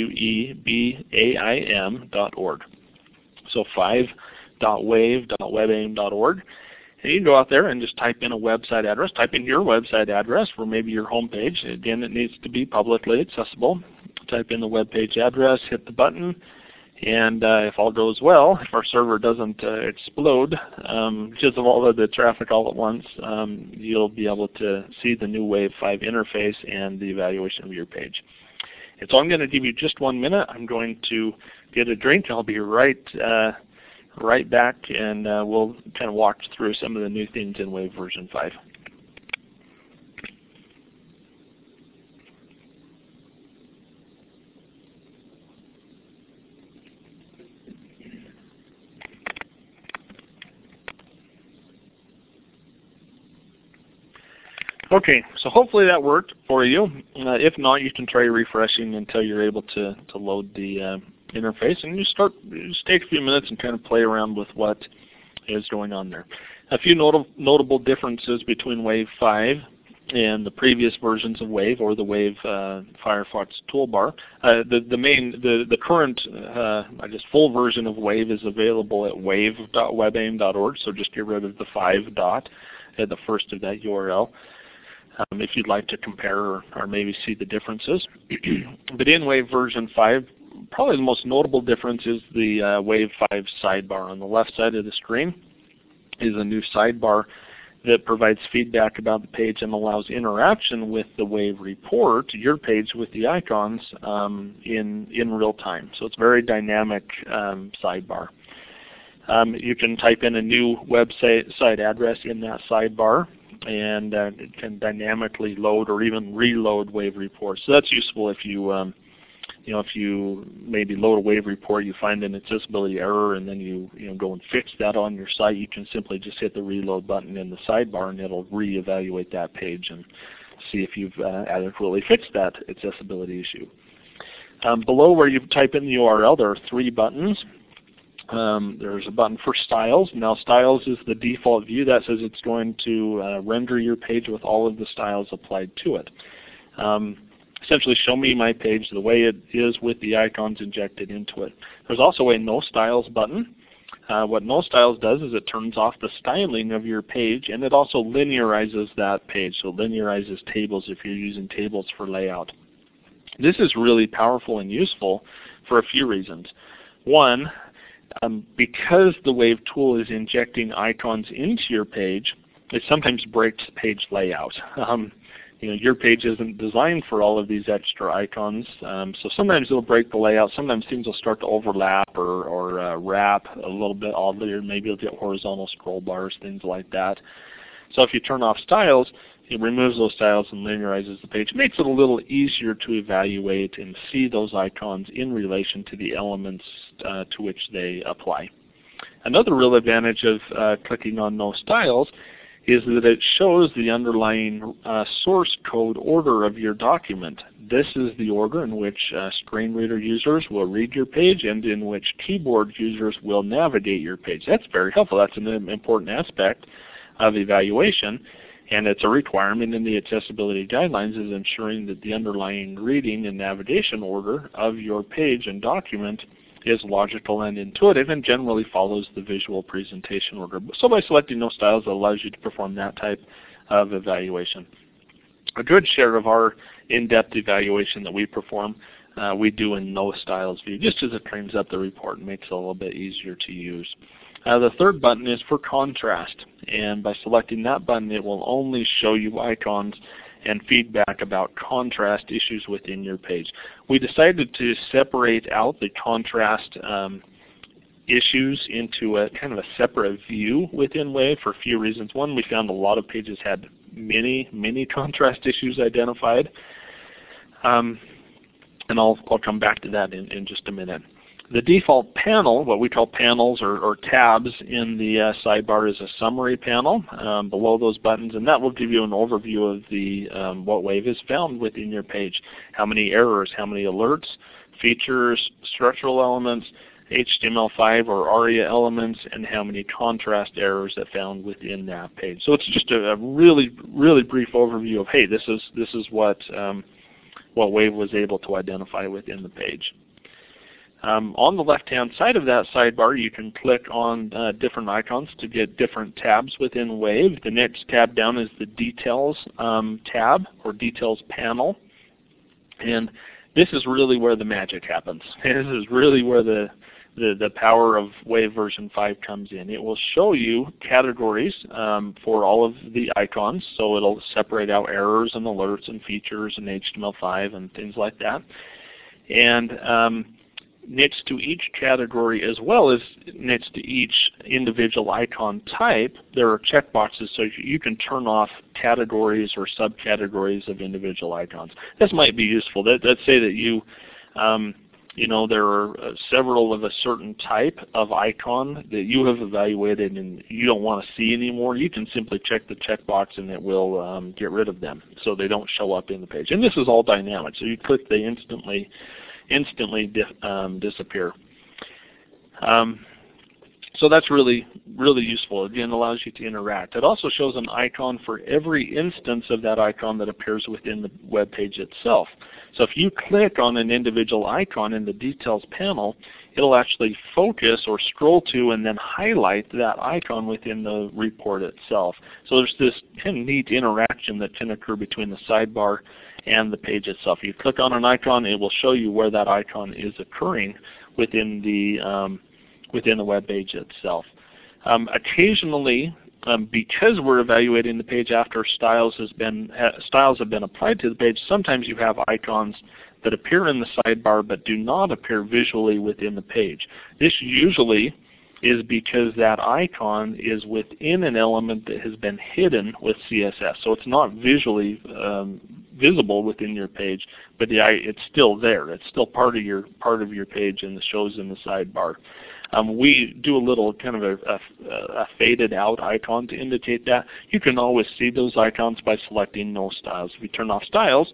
Speaker 2: W-E-B-A-I-M.org. So 5.wave.webaim.org. And you can go out there and just type in a website address. Type in your website address for maybe your home page. Again, it needs to be publicly accessible. Type in the web page address, hit the button, and if all goes well, if our server doesn't explode because of all of the traffic all at once, you'll be able to see the new Wave 5 interface and the evaluation of your page. And so I'm going to give you just 1 minute. I'm going to get a drink. I'll be right back, and we'll kind of walk through some of the new things in Wave version 5. Okay, so hopefully that worked for you. If not, you can try refreshing until you're able to load the interface, and just take a few minutes and kind of play around with what is going on there. A few notable differences between Wave 5 and the previous versions of Wave, or the Wave Firefox toolbar. The current, I guess, full version of Wave is available at wave.webaim.org. So just get rid of the 5 dot at the first of that URL. If you'd like to compare or maybe see the differences. But in Wave version 5, probably the most notable difference is the Wave 5 sidebar. On the left side of the screen is a new sidebar that provides feedback about the page and allows interaction with the Wave report, your page with the icons, in real time. So it's a very dynamic sidebar. You can type in a new website address in that sidebar, and it can dynamically load or even reload Wave reports. So that's useful if you, if you maybe load a Wave report, you find an accessibility error, and then you go and fix that on your site. You can simply just hit the reload button in the sidebar, and it'll reevaluate that page and see if you've adequately fixed that accessibility issue. Below where you type in the URL, there are 3 buttons. There's a button for styles. Now styles is the default view. That says it's going to render your page with all of the styles applied to it. Essentially show me my page the way it is with the icons injected into it. There's also a no styles button. What no styles does is it turns off the styling of your page, and it also linearizes that page. So it linearizes tables if you're using tables for layout. This is really powerful and useful for a few reasons. One, because the Wave tool is injecting icons into your page, it sometimes breaks page layout. Your page isn't designed for all of these extra icons, so sometimes it'll break the layout. Sometimes things will start to overlap or wrap a little bit oddly, or maybe you'll get horizontal scroll bars, things like that. So if you turn off styles, it removes those styles and linearizes the page. It makes it a little easier to evaluate and see those icons in relation to the elements to which they apply. Another real advantage of clicking on no styles is that it shows the underlying source code order of your document. This is the order in which screen reader users will read your page and in which keyboard users will navigate your page. That's very helpful. That's an important aspect of evaluation, and it's a requirement in the accessibility guidelines, is ensuring that the underlying reading and navigation order of your page and document is logical and intuitive and generally follows the visual presentation order. So by selecting no styles, it allows you to perform that type of evaluation. A good share of our in-depth evaluation that we perform, we do in no styles view, just as it cleans up the report and makes it a little bit easier to use. The third button is for contrast, and by selecting that button, it will only show you icons and feedback about contrast issues within your page. We decided to separate out the contrast issues into a kind of a separate view within Wave for a few reasons. One, we found a lot of pages had many contrast issues identified, and I'll come back to that in just a minute. The default panel, what we call panels or tabs in the sidebar, is a summary panel below those buttons, and that will give you an overview of the what Wave has found within your page. How many errors, how many alerts, features, structural elements, HTML5 or ARIA elements, and how many contrast errors that found within that page. So it's just a really brief overview of, hey, this is what Wave was able to identify within the page. On the left-hand side of that sidebar, you can click on different icons to get different tabs within Wave. The next tab down is the Details tab, or Details panel. And this is really where the magic happens. This is really where the power of Wave version 5 comes in. It will show you categories for all of the icons, so it'll separate out errors and alerts and features and HTML5 and things like that. And next to each category, as well as next to each individual icon type, there are checkboxes so you can turn off categories or subcategories of individual icons. This might be useful. Let's say that you know, there are several of a certain type of icon that you have evaluated and you don't want to see anymore. You can simply check the checkbox and it will get rid of them so they don't show up in the page. And this is all dynamic, so you click, they instantly disappear. So that's really useful. Again, allows you to interact. It also shows an icon for every instance of that icon that appears within the web page itself. So if you click on an individual icon in the Details panel, it'll actually focus or scroll to and then highlight that icon within the report itself. So there's this kind of neat interaction that can occur between the sidebar and the page itself. You click on an icon, it will show you where that icon is occurring within the web page itself. Occasionally, because we're evaluating the page after styles have been applied to the page, sometimes you have icons that appear in the sidebar but do not appear visually within the page. This usually is because that icon is within an element that has been hidden with CSS. So it's not visually visible within your page, but it's still there. It's still part of your page and it shows in the sidebar. We do a little kind of a faded out icon to indicate that. You can always see those icons by selecting no styles. If you turn off styles,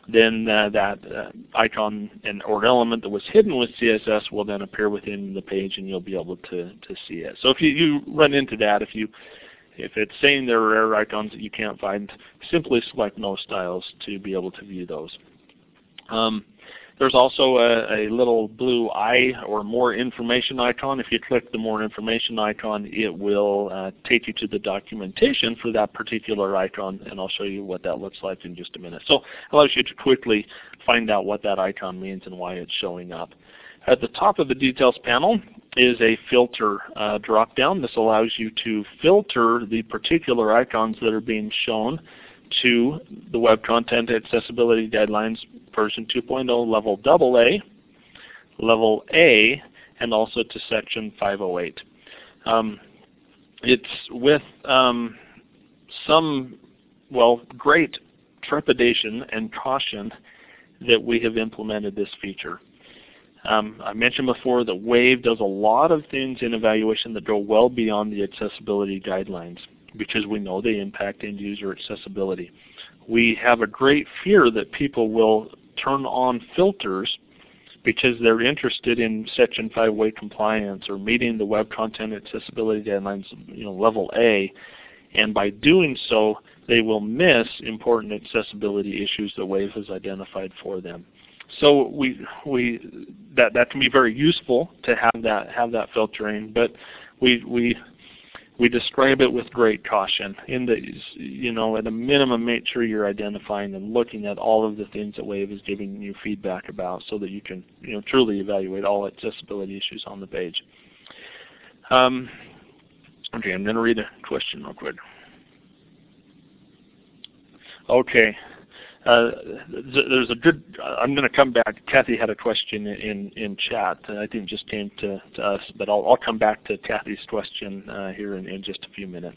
Speaker 2: then that icon or element that was hidden with CSS will then appear within the page, and you'll be able to see it. So if you run into that, if it's saying there are error icons that you can't find, simply select No Styles to be able to view those. There's also a little blue eye or more information icon. If you click the more information icon, it will take you to the documentation for that particular icon, and I'll show you what that looks like in just a minute. So it allows you to quickly find out what that icon means and why it's showing up. At the top of the details panel is a filter drop-down. This allows you to filter the particular icons that are being shown to the Web Content Accessibility Guidelines version 2.0 level AA, level A, and also to section 508. It's with some, great trepidation and caution that we have implemented this feature. I mentioned before that WAVE does a lot of things in evaluation that go well beyond the accessibility guidelines, because we know they impact end user accessibility. We have a great fear that people will turn on filters because they're interested in section 508 compliance or meeting the Web Content Accessibility Guidelines, level A, and by doing so they will miss important accessibility issues that WAVE has identified for them. So that can be very useful to have that filtering, but we describe it with great caution. In that, at a minimum, make sure you're identifying and looking at all of the things that WAVE is giving you feedback about, so that you can, truly evaluate all accessibility issues on the page. Okay, I'm going to read a question real quick. Okay. There's a good. I'm going to come back. Kathy had a question in chat. I think it just came to us, but I'll come back to Kathy's question here in just a few minutes.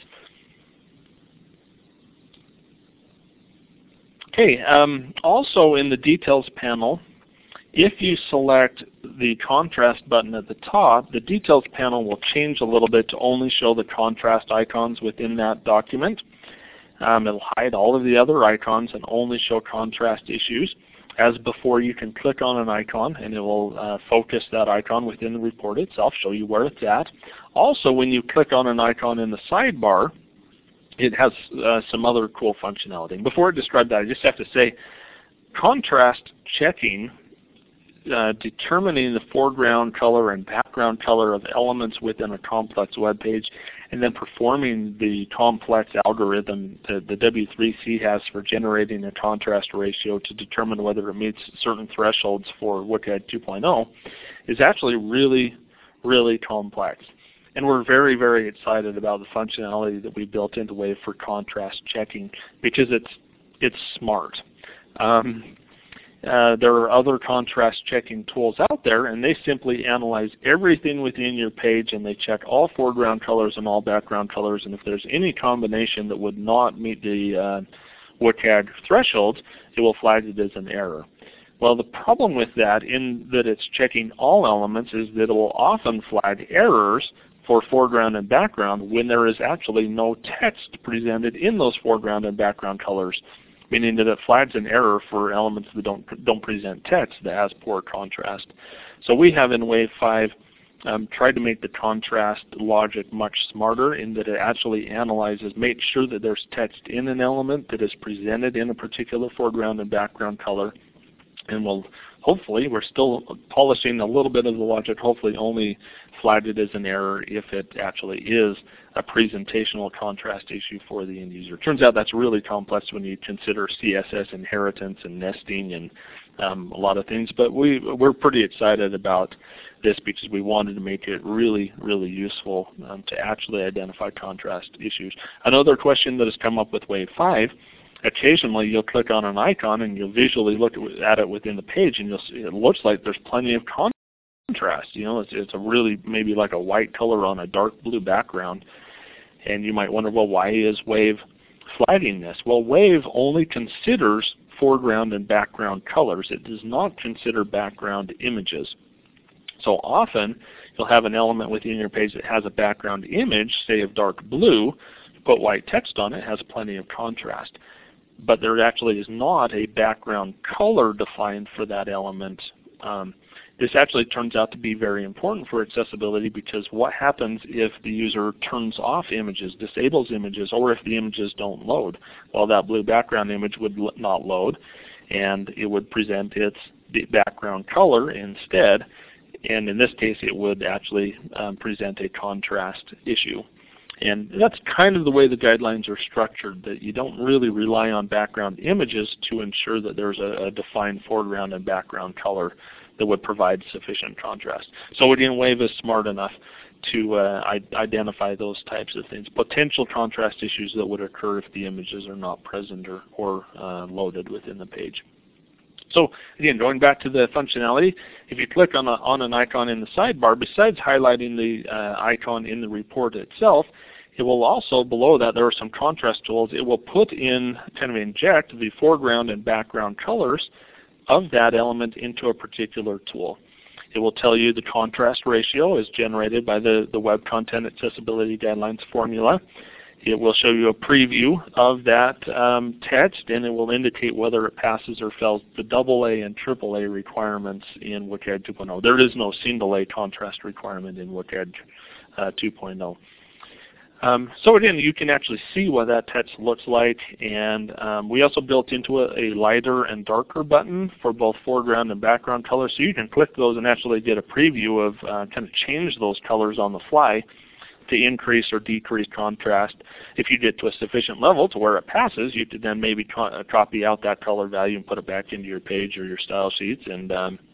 Speaker 2: Okay. Also in the details panel, if you select the contrast button at the top, the details panel will change a little bit to only show the contrast icons within that document. It'll hide all of the other icons and only show contrast issues. As before, you can click on an icon and it will focus that icon within the report itself, show you where it's at. Also, when you click on an icon in the sidebar, it has some other cool functionality. Before I describe that, I just have to say, contrast checking, determining the foreground color and background color of elements within a complex web page, and then performing the complex algorithm that the W3C has for generating a contrast ratio to determine whether it meets certain thresholds for WCAG 2.0 is actually really, really complex. And we're very, very excited about the functionality that we built into WAVE for contrast checking, because it's smart. There are other contrast checking tools out there, and they simply analyze everything within your page, and they check all foreground colors and all background colors, and if there's any combination that would not meet the WCAG thresholds, it will flag it as an error. Well, the problem with that, in that it's checking all elements, is that it will often flag errors for foreground and background when there is actually no text presented in those foreground and background colors, meaning that it flags an error for elements that don't present text that has poor contrast. So we have in WAVE 5 tried to make the contrast logic much smarter, in that it actually analyzes, makes sure that there's text in an element that is presented in a particular foreground and background color, and will hopefully, we're still polishing a little bit of the logic, hopefully only flag it as an error if it actually is a presentational contrast issue for the end user. Turns out that's really complex when you consider CSS inheritance and nesting and a lot of things, but we're pretty excited about this because we wanted to make it really, really useful to actually identify contrast issues. Another question that has come up with WAVE 5, occasionally you'll click on an icon and you'll visually look at it within the page, and you'll see it looks like there's plenty of contrast. It's a really maybe like a white color on a dark blue background, and you might wonder, well, why is WAVE flagging this? Well, WAVE only considers foreground and background colors. It does not consider background images. So often you'll have an element within your page that has a background image, say of dark blue, put white text on it, has plenty of contrast. but there actually is not a background color defined for that element. This actually turns out to be very important for accessibility, because what happens if the user turns off images, disables images, or if the images don't load? Well, that blue background image would not load, and it would present its background color instead. And in this case, it would actually present a contrast issue. And that's kind of the way the guidelines are structured, that you don't really rely on background images to ensure that there's a defined foreground and background color that would provide sufficient contrast. So again, WAVE is smart enough to identify those types of things, potential contrast issues that would occur if the images are not present or loaded within the page. So again, going back to the functionality, if you click on an icon in the sidebar, besides highlighting the icon in the report itself, it will also, below that, there are some contrast tools. It will put in, kind of inject the foreground and background colors of that element into a particular tool. It will tell you the contrast ratio is generated by the Web Content Accessibility Guidelines formula. It will show you a preview of that text, and it will indicate whether it passes or fails the AA and AAA requirements in WCAG 2.0. There is no single A contrast requirement in WCAG 2.0. So again, you can actually see what that text looks like, and we also built into it a lighter and darker button for both foreground and background colors, so you can click those and actually get a preview of kind of change those colors on the fly to increase or decrease contrast. If you get to a sufficient level to where it passes, you could then maybe copy out that color value and put it back into your page or your style sheets, and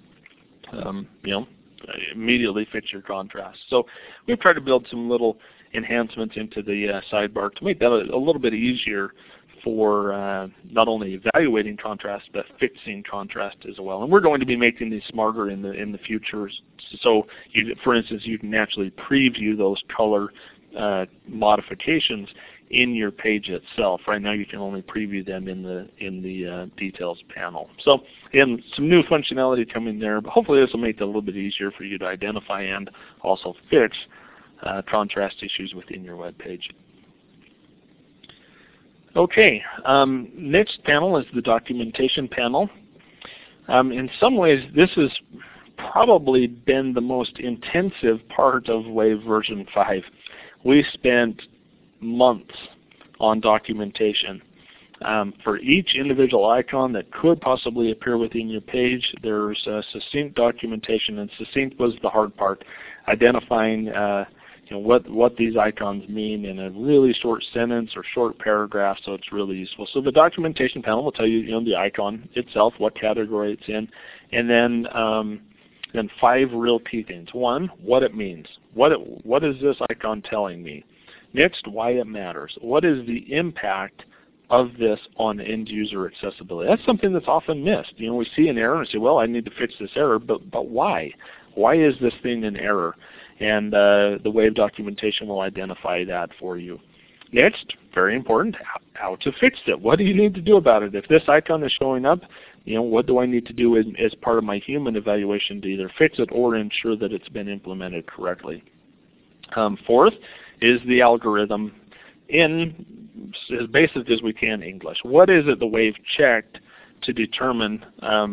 Speaker 2: you know, immediately fix your contrast. So we've tried to build some little enhancements into the sidebar to make that a little bit easier for not only evaluating contrast but fixing contrast as well. And we're going to be making these smarter in the future. So, for instance, you can actually preview those color modifications in your page itself. Right now, you can only preview them in the details panel. So, again, some new functionality coming there, but hopefully this will make it a little bit easier for you to identify and also fix contrast issues within your web page. Okay, next panel is the documentation panel. In some ways, this has probably been the most intensive part of WAVE version 5. We spent months on documentation. For each individual icon that could possibly appear within your page, there's succinct documentation, and succinct was the hard part, identifying what these icons mean in a really short sentence or short paragraph, so it's really useful. So the documentation panel will tell you, the icon itself, what category it's in, and then 5 real key things. 1, what it means. What is this icon telling me? Next, why it matters. What is the impact of this on end user accessibility? That's something that's often missed. We see an error and say, well, I need to fix this error, but why? Why is this thing an error? And the WAVE documentation will identify that for you. Next, very important, how to fix it. What do you need to do about it? If this icon is showing up, what do I need to do as part of my human evaluation to either fix it or ensure that it's been implemented correctly? Fourth is the algorithm in as basic as we can English. What is it the WAVE checked to determine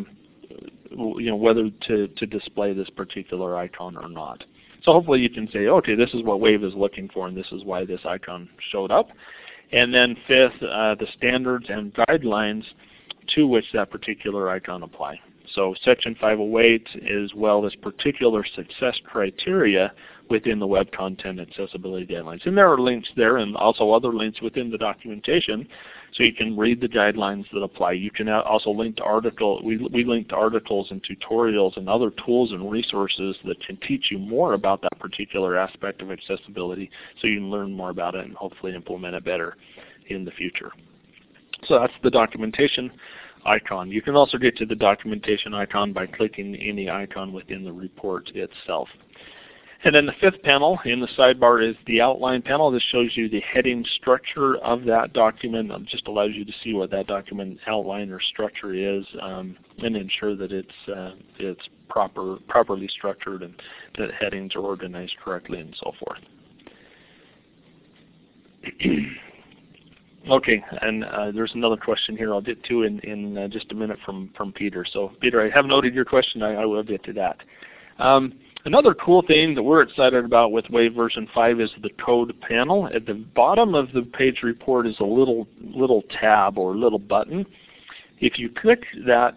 Speaker 2: whether to display this particular icon or not? So hopefully you can say, okay, this is what WAVE is looking for, and this is why this icon showed up. And then fifth, the standards and guidelines to which that particular icon apply. So Section 508, as well as particular success criteria within the Web Content Accessibility Guidelines. And there are links there and also other links within the documentation so you can read the guidelines that apply. You can also link to articles. We link to articles and tutorials and other tools and resources that can teach you more about that particular aspect of accessibility so you can learn more about it and hopefully implement it better in the future. So that's the documentation icon. You can also get to the documentation icon by clicking any icon within the report itself. And then the fifth panel in the sidebar is the outline panel. This shows you the heading structure of that document. It just allows you to see what that document outline or structure is and ensure that it's properly structured and that headings are organized correctly and so forth. Okay, and there's another question here I'll get to in just a minute from Peter. So Peter, I have noted your question. I will get to that. Another cool thing that we're excited about with Wave version 5 is the code panel. At the bottom of the page report is a little tab or little button. If you click that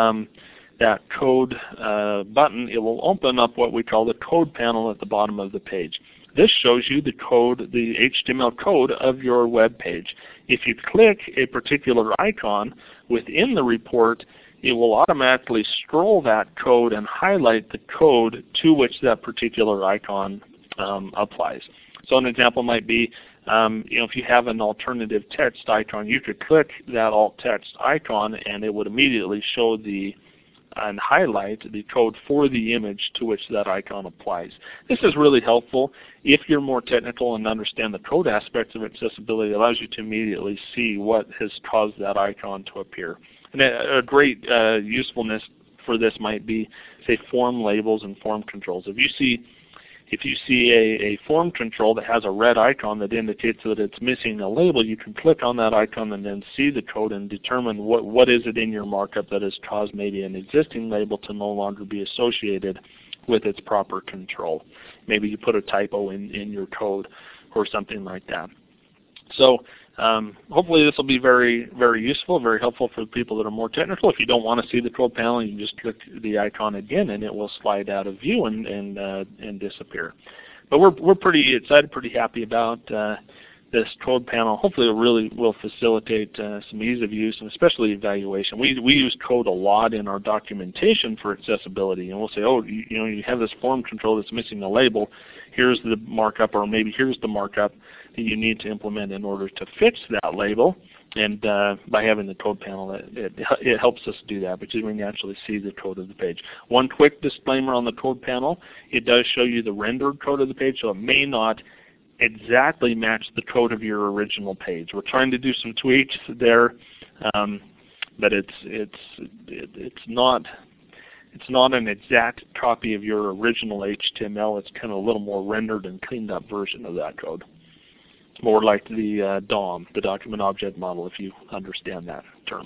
Speaker 2: code button, it will open up what we call the code panel at the bottom of the page. This shows you the code, the HTML code of your web page. If you click a particular icon within the report, it will automatically scroll that code and highlight the code to which that particular icon applies. So an example might be, if you have an alternative text icon, you could click that alt text icon and it would immediately show and highlight the code for the image to which that icon applies. This is really helpful if you're more technical and understand the code aspects of accessibility. It allows you to immediately see what has caused that icon to appear. And a great usefulness for this might be, say, form labels and form controls. If you see a form control that has a red icon that indicates that it's missing a label, you can click on that icon and then see the code and determine what is it in your markup that has caused maybe an existing label to no longer be associated with its proper control. Maybe you put a typo in your code or something like that. So hopefully this will be very, very useful, very helpful for people that are more technical. If you don't want to see the code panel, you can just click the icon again and it will slide out of view and disappear. But we're pretty excited, pretty happy about this code panel. Hopefully it really will facilitate some ease of use and especially evaluation. We use code a lot in our documentation for accessibility, and we'll say, oh, you have this form control that's missing a label. Here's the markup, or maybe here's the markup that you need to implement in order to fix that label. And by having the code panel, it helps us do that because we can actually see the code of the page. One quick disclaimer on the code panel: it does show you the rendered code of the page, so it may not exactly match the code of your original page. We're trying to do some tweaks there, but it's not an exact copy of your original HTML. It's kind of a little more rendered and cleaned up version of that code. More like the DOM, the Document Object Model, if you understand that term.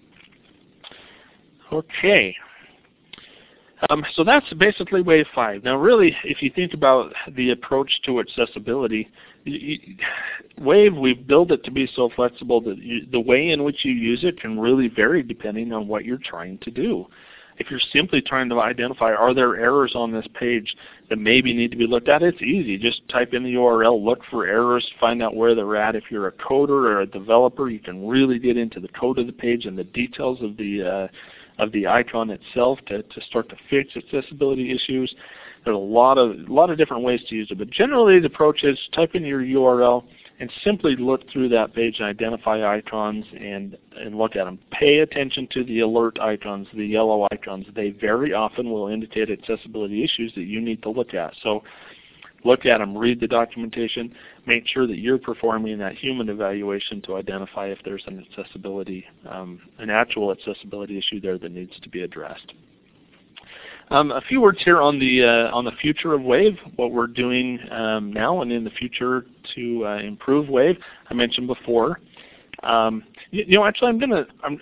Speaker 2: Okay. So that's basically Wave 5. Now really, if you think about the approach to accessibility, Wave, we've built it to be so flexible that the way in which you use it can really vary depending on what you're trying to do. If you're simply trying to identify, are there errors on this page that maybe need to be looked at, it's easy. Just type in the URL, look for errors, find out where they're at. If you're a coder or a developer, you can really get into the code of the page and the details of the icon itself to start to fix accessibility issues. There's a lot of different ways to use it, but generally the approach is type in your URL and simply look through that page and identify icons and look at them. Pay attention to the alert icons, the yellow icons. They very often will indicate accessibility issues that you need to look at. So look at them, read the documentation, make sure that you're performing that human evaluation to identify if there's an actual accessibility issue there that needs to be addressed. A few words here on the future of Wave, what we're doing now and in the future to improve Wave. I mentioned before. Actually,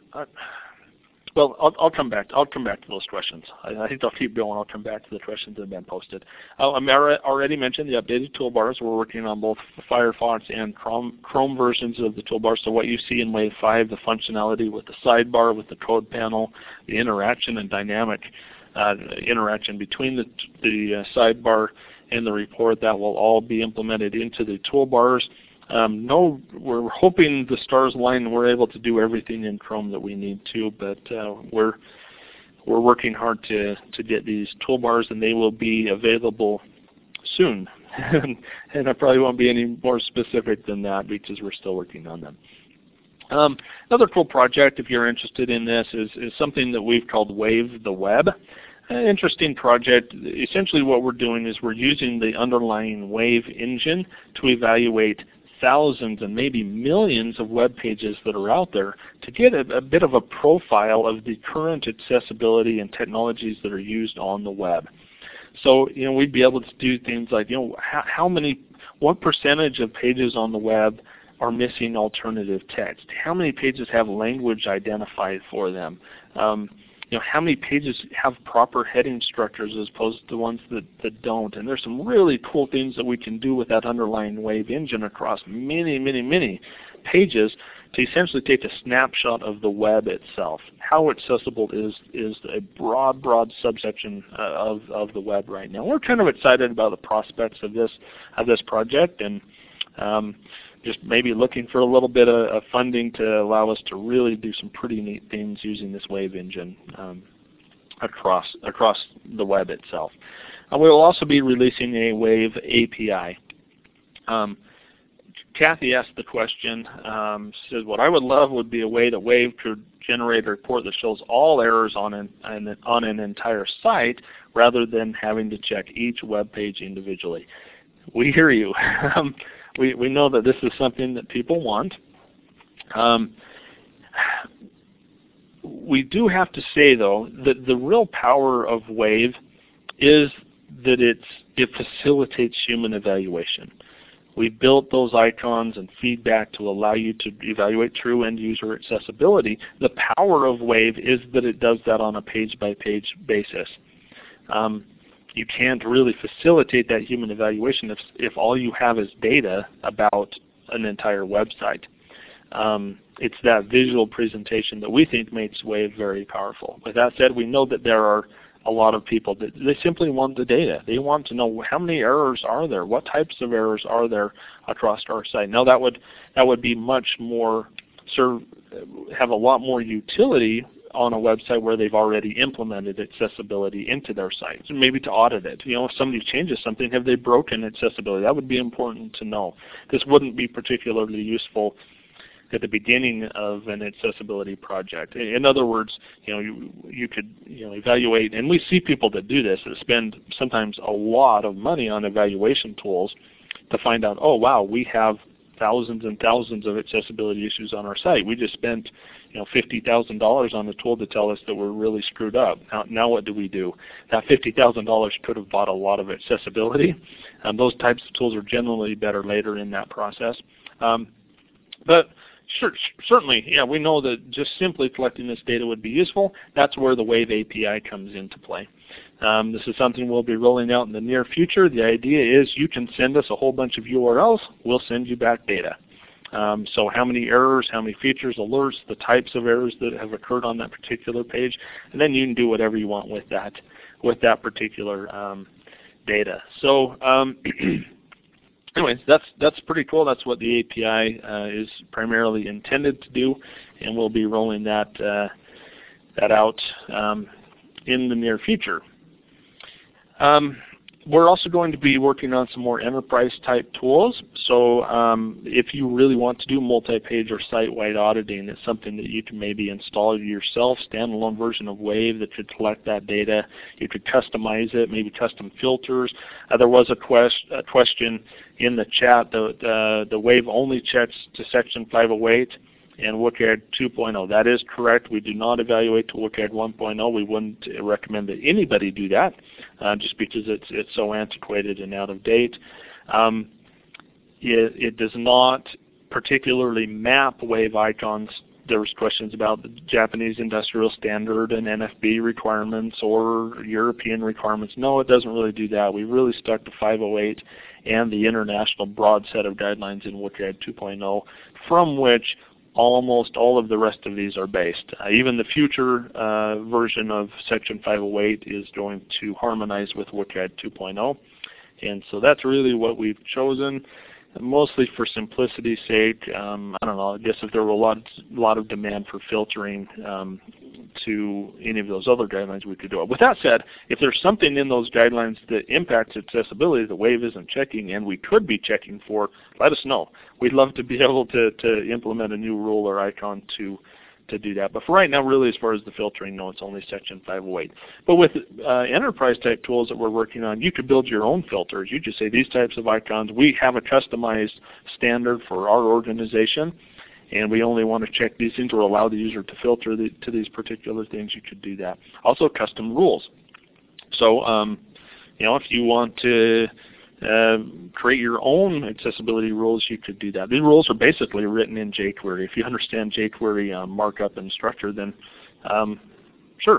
Speaker 2: I'll come back. I'll come back to those questions. I think I'll keep going. I'll come back to the questions that have been posted. I already mentioned the updated toolbars. We're working on both Firefox and Chrome versions of the toolbar. So what you see in Wave 5, the functionality with the sidebar, with the code panel, the interaction and dynamic interaction between the sidebar and the report, that will all be implemented into the toolbars. We're hoping the stars align and we're able to do everything in Chrome that we need to, but we're working hard to get these toolbars, and they will be available soon. And I probably won't be any more specific than that because we're still working on them. Another cool project, if you're interested in this, is something that we've called Wave the Web. An interesting project. Essentially what we're doing is we're using the underlying Wave engine to evaluate thousands and maybe millions of web pages that are out there to get a bit of a profile of the current accessibility and technologies that are used on the web. So we'd be able to do things like what percentage of pages on the web are missing alternative text? How many pages have language identified for them? How many pages have proper heading structures as opposed to ones that don't? And there's some really cool things that we can do with that underlying Wave engine across many, many, many pages to essentially take a snapshot of the web itself. How accessible is a broad subsection of the web right now. We're kind of excited about the prospects of this project, and just maybe looking for a little bit of funding to allow us to really do some pretty neat things using this Wave engine across the web itself. We'll also be releasing a Wave API. Kathy asked the question, says, what I would love would be a way that Wave could generate a report that shows all errors on an entire site rather than having to check each web page individually. We hear you. We know that this is something that people want. We do have to say, though, that the real power of Wave is that it facilitates human evaluation. We built those icons and feedback to allow you to evaluate true end-user accessibility. The power of Wave is that it does that on a page-by-page basis. You can't really facilitate that human evaluation if all you have is data about an entire website. It's that visual presentation that we think makes Wave very powerful. With that said, we know that there are a lot of people that they simply want the data. They want to know how many errors are there, what types of errors are there across our site. Now that would be much more have a lot more utility on a website where they've already implemented accessibility into their site, so maybe to audit it. If somebody changes something, have they broken accessibility? That would be important to know. This wouldn't be particularly useful at the beginning of an accessibility project. In other words, you could evaluate, and we see people that do this that spend sometimes a lot of money on evaluation tools to find out, oh wow, we have thousands and thousands of accessibility issues on our site. We just spent $50,000 on a tool to tell us that we're really screwed up. Now what do we do? That $50,000 could have bought a lot of accessibility. Those types of tools are generally better later in that process. But certainly, yeah, we know that just simply collecting this data would be useful. That's where the Wave API comes into play. This is something we'll be rolling out in the near future. The idea is you can send us a whole bunch of URLs. We'll send you back data. So how many errors, how many features, alerts, the types of errors that have occurred on that particular page, and then you can do whatever you want with that particular data. So anyways, that's pretty cool. That's what the API is primarily intended to do, and we'll be rolling that out in the near future. We're also going to be working on some more enterprise-type tools. So if you really want to do multi-page or site-wide auditing, it's something that you can maybe install yourself, standalone version of Wave that could collect that data. You could customize it, maybe custom filters. There was a question in the chat. The Wave only checks to Section 508 and WCAG 2.0. That is correct. We do not evaluate to WCAG 1.0. We wouldn't recommend that anybody do that just because it's so antiquated and out of date. It does not particularly map Wave icons. There's questions about the Japanese Industrial Standard and NFB requirements or European requirements. No, it doesn't really do that. We really stuck to 508 and the international broad set of guidelines in WCAG 2.0, from which almost all of the rest of these are based. Even the future version of Section 508 is going to harmonize with WCAG 2.0. And so that's really what we've chosen, mostly for simplicity's sake. I don't know, I guess if there were a lot of demand for filtering to any of those other guidelines, we could do it. With that said, if there's something in those guidelines that impacts accessibility that Wave isn't checking and we could be checking for, let us know. We'd love to be able to implement a new rule or icon to do that. But for right now, really, as far as the filtering, no, it's only Section 508. But with enterprise-type tools that we're working on, you could build your own filters. You just say these types of icons. We have a customized standard for our organization, and we only want to check these things or allow the user to filter to these particular things. You could do that. Also, custom rules. So, if you want to create your own accessibility rules, you could do that. These rules are basically written in jQuery. If you understand jQuery markup and structure, then sure.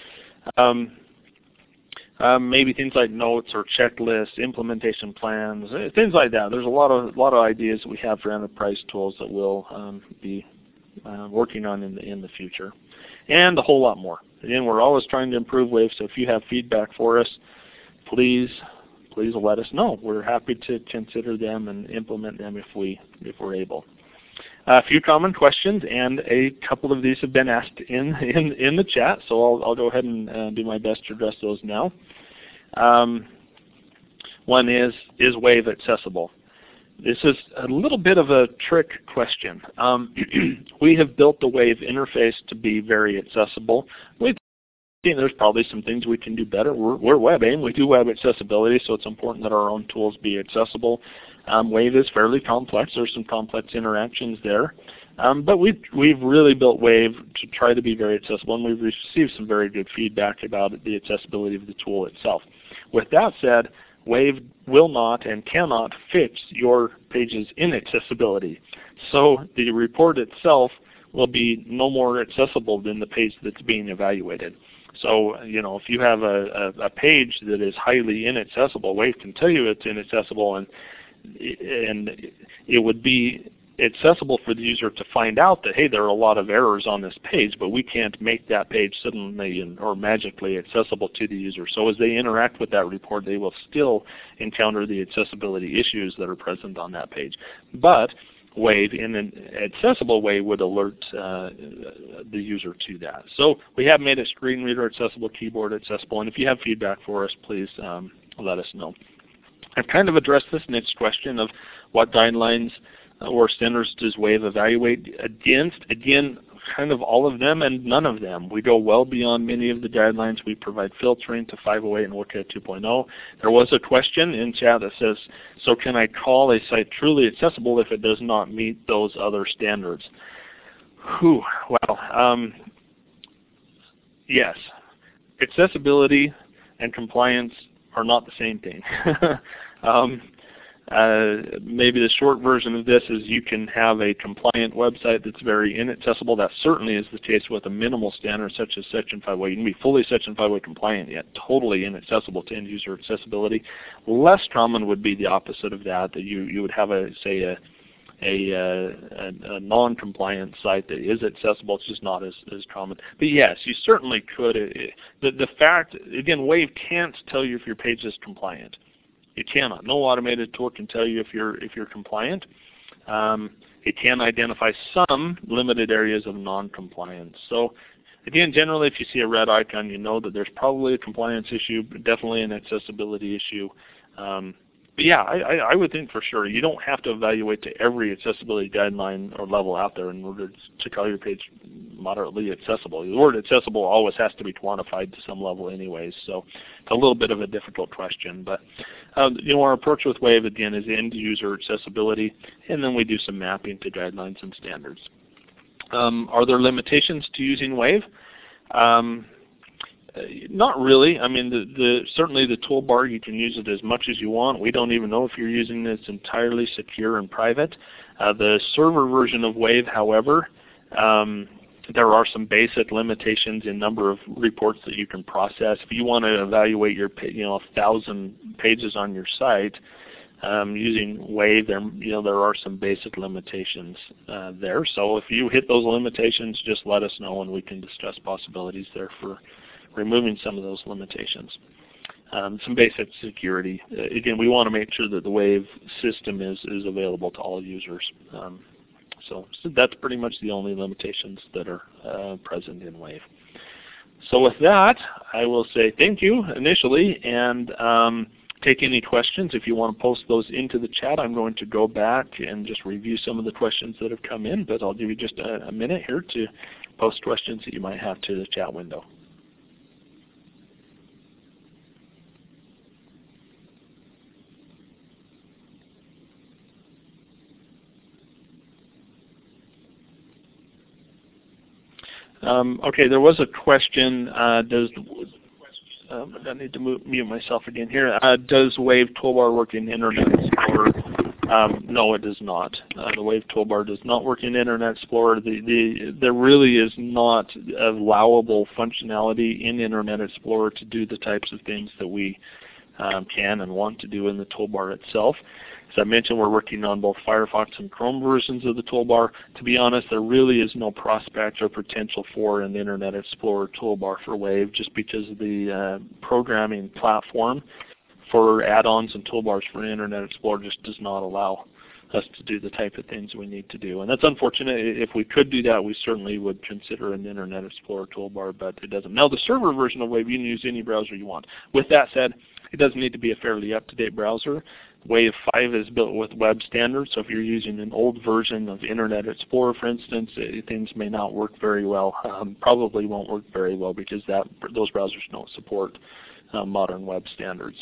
Speaker 2: Maybe things like notes or checklists, implementation plans, things like that. There's a lot of ideas that we have for enterprise tools that we'll be working on in the future, and a whole lot more. Again, we're always trying to improve Wave, so if you have feedback for us, please let us know. We're happy to consider them and implement them if we're able. A few common questions, and a couple of these have been asked in the chat, so I'll go ahead and do my best to address those now. One is Wave accessible? This is a little bit of a trick question. We have built the Wave interface to be very accessible. We think there's probably some things we can do better. We're WebAIM. We do web accessibility, so it's important that our own tools be accessible. Wave is fairly complex. There's some complex interactions there. But we've really built Wave to try to be very accessible, and we've received some very good feedback about the accessibility of the tool itself. With that said, Wave will not and cannot fix your page's inaccessibility. So the report itself will be no more accessible than the page that's being evaluated. So, if you have a page that is highly inaccessible, Wave can tell you it's inaccessible, and it would be accessible for the user to find out that, hey, there are a lot of errors on this page, but we can't make that page suddenly or magically accessible to the user. So as they interact with that report, they will still encounter the accessibility issues that are present on that page. But Wave, in an accessible way, would alert the user to that. So we have made it screen reader accessible, keyboard accessible, and if you have feedback for us, please let us know. I've kind of addressed this next question of what guidelines or standards does Wave evaluate against. Again, kind of all of them and none of them. We go well beyond many of the guidelines. We provide filtering to 508 and WCAG 2.0. There was a question in chat that says, so can I call a site truly accessible if it does not meet those other standards? Well, yes. Accessibility and compliance are not the same thing. Maybe the short version of this is you can have a compliant website that's very inaccessible. That certainly is the case with a minimal standard such as Section 508. You can be fully Section 508 compliant yet totally inaccessible to end user accessibility. Less common would be the opposite of that, that you would have a non-compliant site that is accessible. It's just not as common. But yes, you certainly could. The fact, again, Wave can't tell you if your page is compliant. It cannot. No automated tool can tell you if you're compliant. It can identify some limited areas of non-compliance. So again, generally if you see a red icon, you know that there's probably a compliance issue, but definitely an accessibility issue. But yeah, I would think for sure you don't have to evaluate to every accessibility guideline or level out there in order to call your page moderately accessible. The word accessible always has to be quantified to some level anyways, so it's a little bit of a difficult question. But our approach with Wave again is end user accessibility, and then we do some mapping to guidelines and standards. Are there limitations to using Wave? Not really. I mean, certainly the toolbar, you can use it as much as you want. We don't even know if you're using this entirely secure and private. The server version of Wave, however, there are some basic limitations in number of reports that you can process. If you want to evaluate your 1,000 pages on your site using Wave, there are some basic limitations there. So if you hit those limitations, just let us know and we can discuss possibilities there for removing some of those limitations. Some basic security. Again, we want to make sure that the Wave system is available to all users. So that's pretty much the only limitations that are present in Wave. So with that, I will say thank you initially, and take any questions. If you want to post those into the chat, I'm going to go back and just review some of the questions that have come in, but I'll give you just a minute here to post questions that you might have to the chat window. Okay, there was a question. I need to mute myself again here. Does Wave Toolbar work in Internet Explorer? No, it does not. The Wave Toolbar does not work in Internet Explorer. There really is not allowable functionality in Internet Explorer to do the types of things that we can and want to do in the toolbar itself. As I mentioned, we're working on both Firefox and Chrome versions of the toolbar. To be honest, there really is no prospect or potential for an Internet Explorer toolbar for Wave, just because of the programming platform for add-ons and toolbars for Internet Explorer just does not allow us to do the type of things we need to do. And that's unfortunate. If we could do that, we certainly would consider an Internet Explorer toolbar, but it doesn't. Now, the server version of Wave, you can use any browser you want. With that said, it does need to be a fairly up-to-date browser. Wave 5 is built with web standards, so if you're using an old version of Internet Explorer, for instance, things may not work very well. Probably won't work very well because those browsers don't support modern web standards.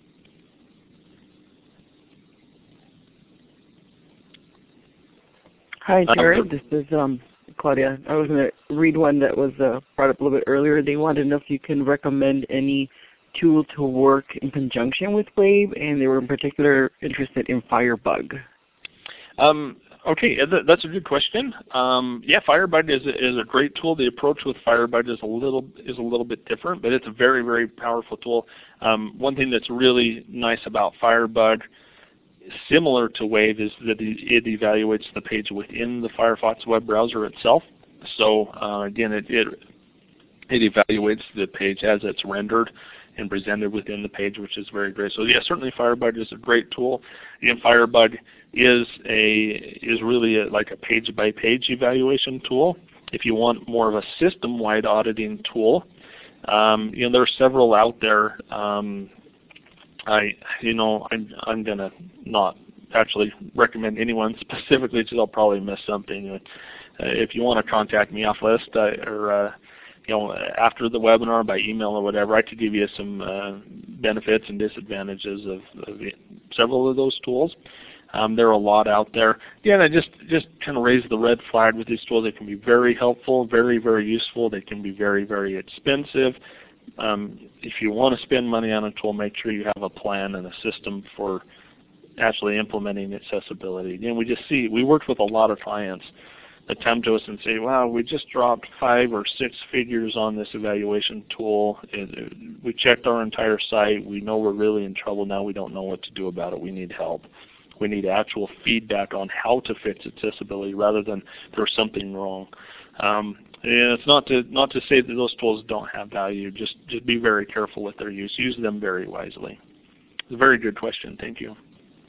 Speaker 3: Hi, Jared. This is Claudia. I was going to read one that was brought up a little bit earlier. They wanted to know if you can recommend any tool to work in conjunction with Wave, and they were in particular interested in Firebug.
Speaker 2: Okay, that's a good question. Yeah, Firebug is a great tool. The approach with Firebug is a little bit different, but it's a very, very powerful tool. One thing that's really nice about Firebug, similar to Wave, is that it evaluates the page within the Firefox web browser itself. So again, it evaluates the page as it's rendered and presented within the page, which is very great. So yeah, certainly Firebug is a great tool. Again, Firebug is really like a page-by-page evaluation tool. If you want more of a system-wide auditing tool, there are several out there. I'm gonna not actually recommend anyone specifically because I'll probably miss something. If you want to contact me off list or after the webinar by email or whatever, I could give you some benefits and disadvantages of several of those tools. There are a lot out there. Again, I just kind of raise the red flag with these tools. They can be very helpful, very, very useful. They can be very, very expensive. If you want to spend money on a tool, make sure you have a plan and a system for actually implementing accessibility. Again, we worked with a lot of clients that come to us and say, wow, we just dropped 5 or 6 figures on this evaluation tool. We checked our entire site. We know we're really in trouble now. We don't know what to do about it. We need help. We need actual feedback on how to fix accessibility rather than there's something wrong. And it's not to say that those tools don't have value. Just be very careful with their use. Use them very wisely. It's a very good question. Thank you.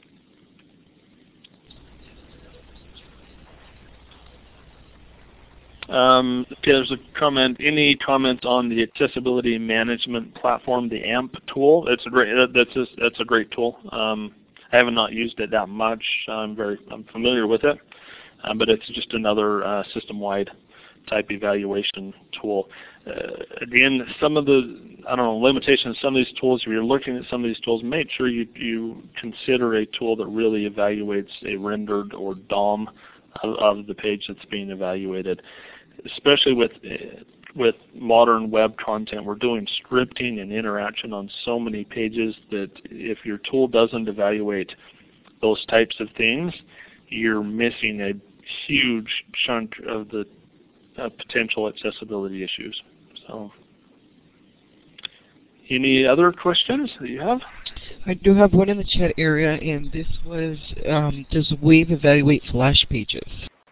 Speaker 2: Okay, there's a comment. Any comments on the accessibility management platform, the AMP tool? That's a great tool. I have not used it that much. I'm familiar with it, but it's just another system-wide type evaluation tool. Again, some of the limitations of some of these tools. If you're looking at some of these tools, make sure you consider a tool that really evaluates a rendered or DOM of the page that's being evaluated. Especially with modern web content, we're doing scripting and interaction on so many pages that if your tool doesn't evaluate those types of things, you're missing a huge chunk of the potential accessibility issues. So, any other questions that you have?
Speaker 4: I do have one in the chat area, and this was, does Wave evaluate Flash pages?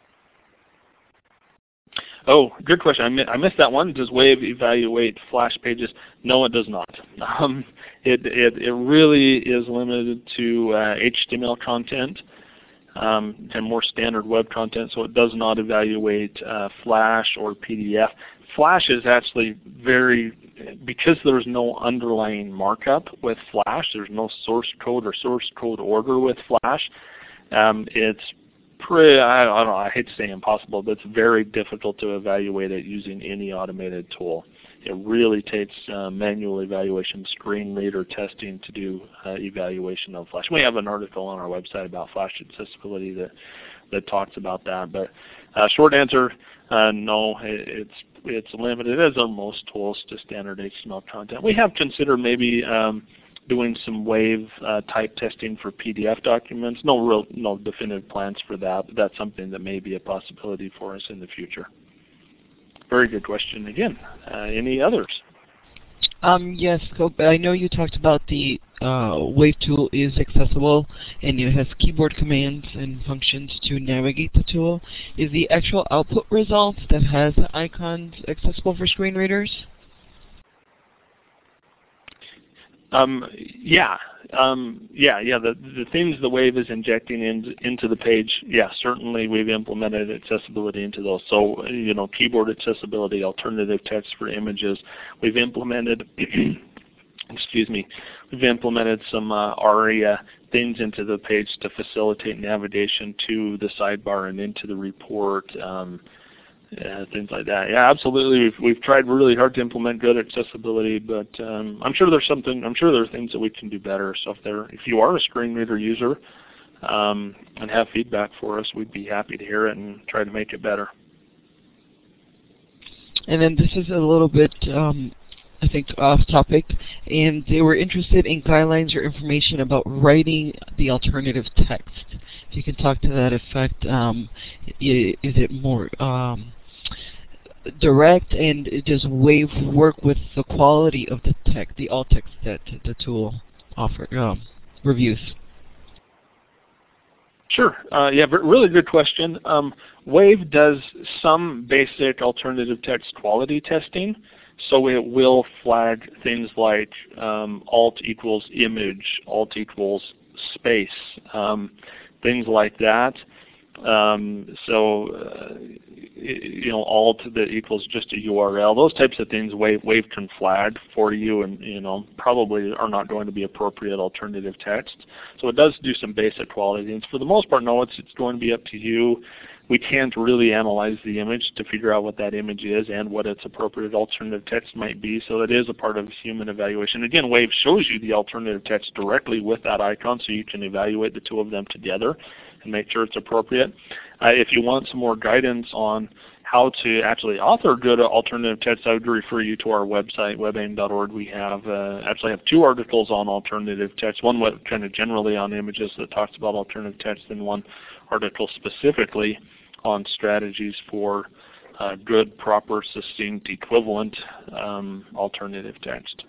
Speaker 2: Oh, good question. I missed that one. Does Wave evaluate Flash pages? No, it does not. It really is limited to HTML content and more standard web content, so it does not evaluate Flash or PDF. Flash is actually because there's no underlying markup with Flash, there's no source code or source code order with Flash, it's I hate to say impossible, but it's very difficult to evaluate it using any automated tool. It really takes manual evaluation, screen reader testing to do evaluation of Flash. We have an article on our website about Flash accessibility that talks about that. But Short answer, no, it's limited as are most tools to standard HTML content. We have considered maybe doing some Wave type testing for PDF documents. No definitive plans for that, but that's something that may be a possibility for us in the future. Very good question again. Any others?
Speaker 4: Yes, I know you talked about the Wave tool is accessible and it has keyboard commands and functions to navigate the tool. Is the actual output result that has the icons accessible for screen readers? The things the Wave is injecting into the page, certainly we've implemented accessibility into those. So, keyboard accessibility, alternative text for images. We've implemented, we've implemented some ARIA things into the page to facilitate navigation to the sidebar and into the report. Things like that. Yeah, absolutely. We've tried really hard to implement good accessibility, but I'm sure there are things that we can do better. So if you are a screen reader user and have feedback for us, we'd be happy to hear it and try to make it better. And then this is a little bit, I think, off topic, and they were interested in guidelines or information about writing the alternative text. If you can talk to that effect, is it more direct, and does Wave work with the quality of the text, the alt text that the tool reviews?
Speaker 2: Sure. Really good question. Wave does some basic alternative text quality testing, so it will flag things like alt equals image, alt equals space, things like that. Alt that equals just a URL, those types of things Wave can flag for you, and probably are not going to be appropriate alternative text. So it does do some basic quality things. For the most part, no, it's going to be up to you. We can't really analyze the image to figure out what that image is and what its appropriate alternative text might be, so that is a part of human evaluation. Again, Wave shows you the alternative text directly with that icon, so you can evaluate the two of them together and make sure it's appropriate. If you want some more guidance on how to actually author good alternative text, I would refer you to our website, webaim.org. We have actually have 2 articles on alternative text. One kind of generally on images that talks about alternative text, and one article specifically on strategies for good, proper, succinct, equivalent alternative text.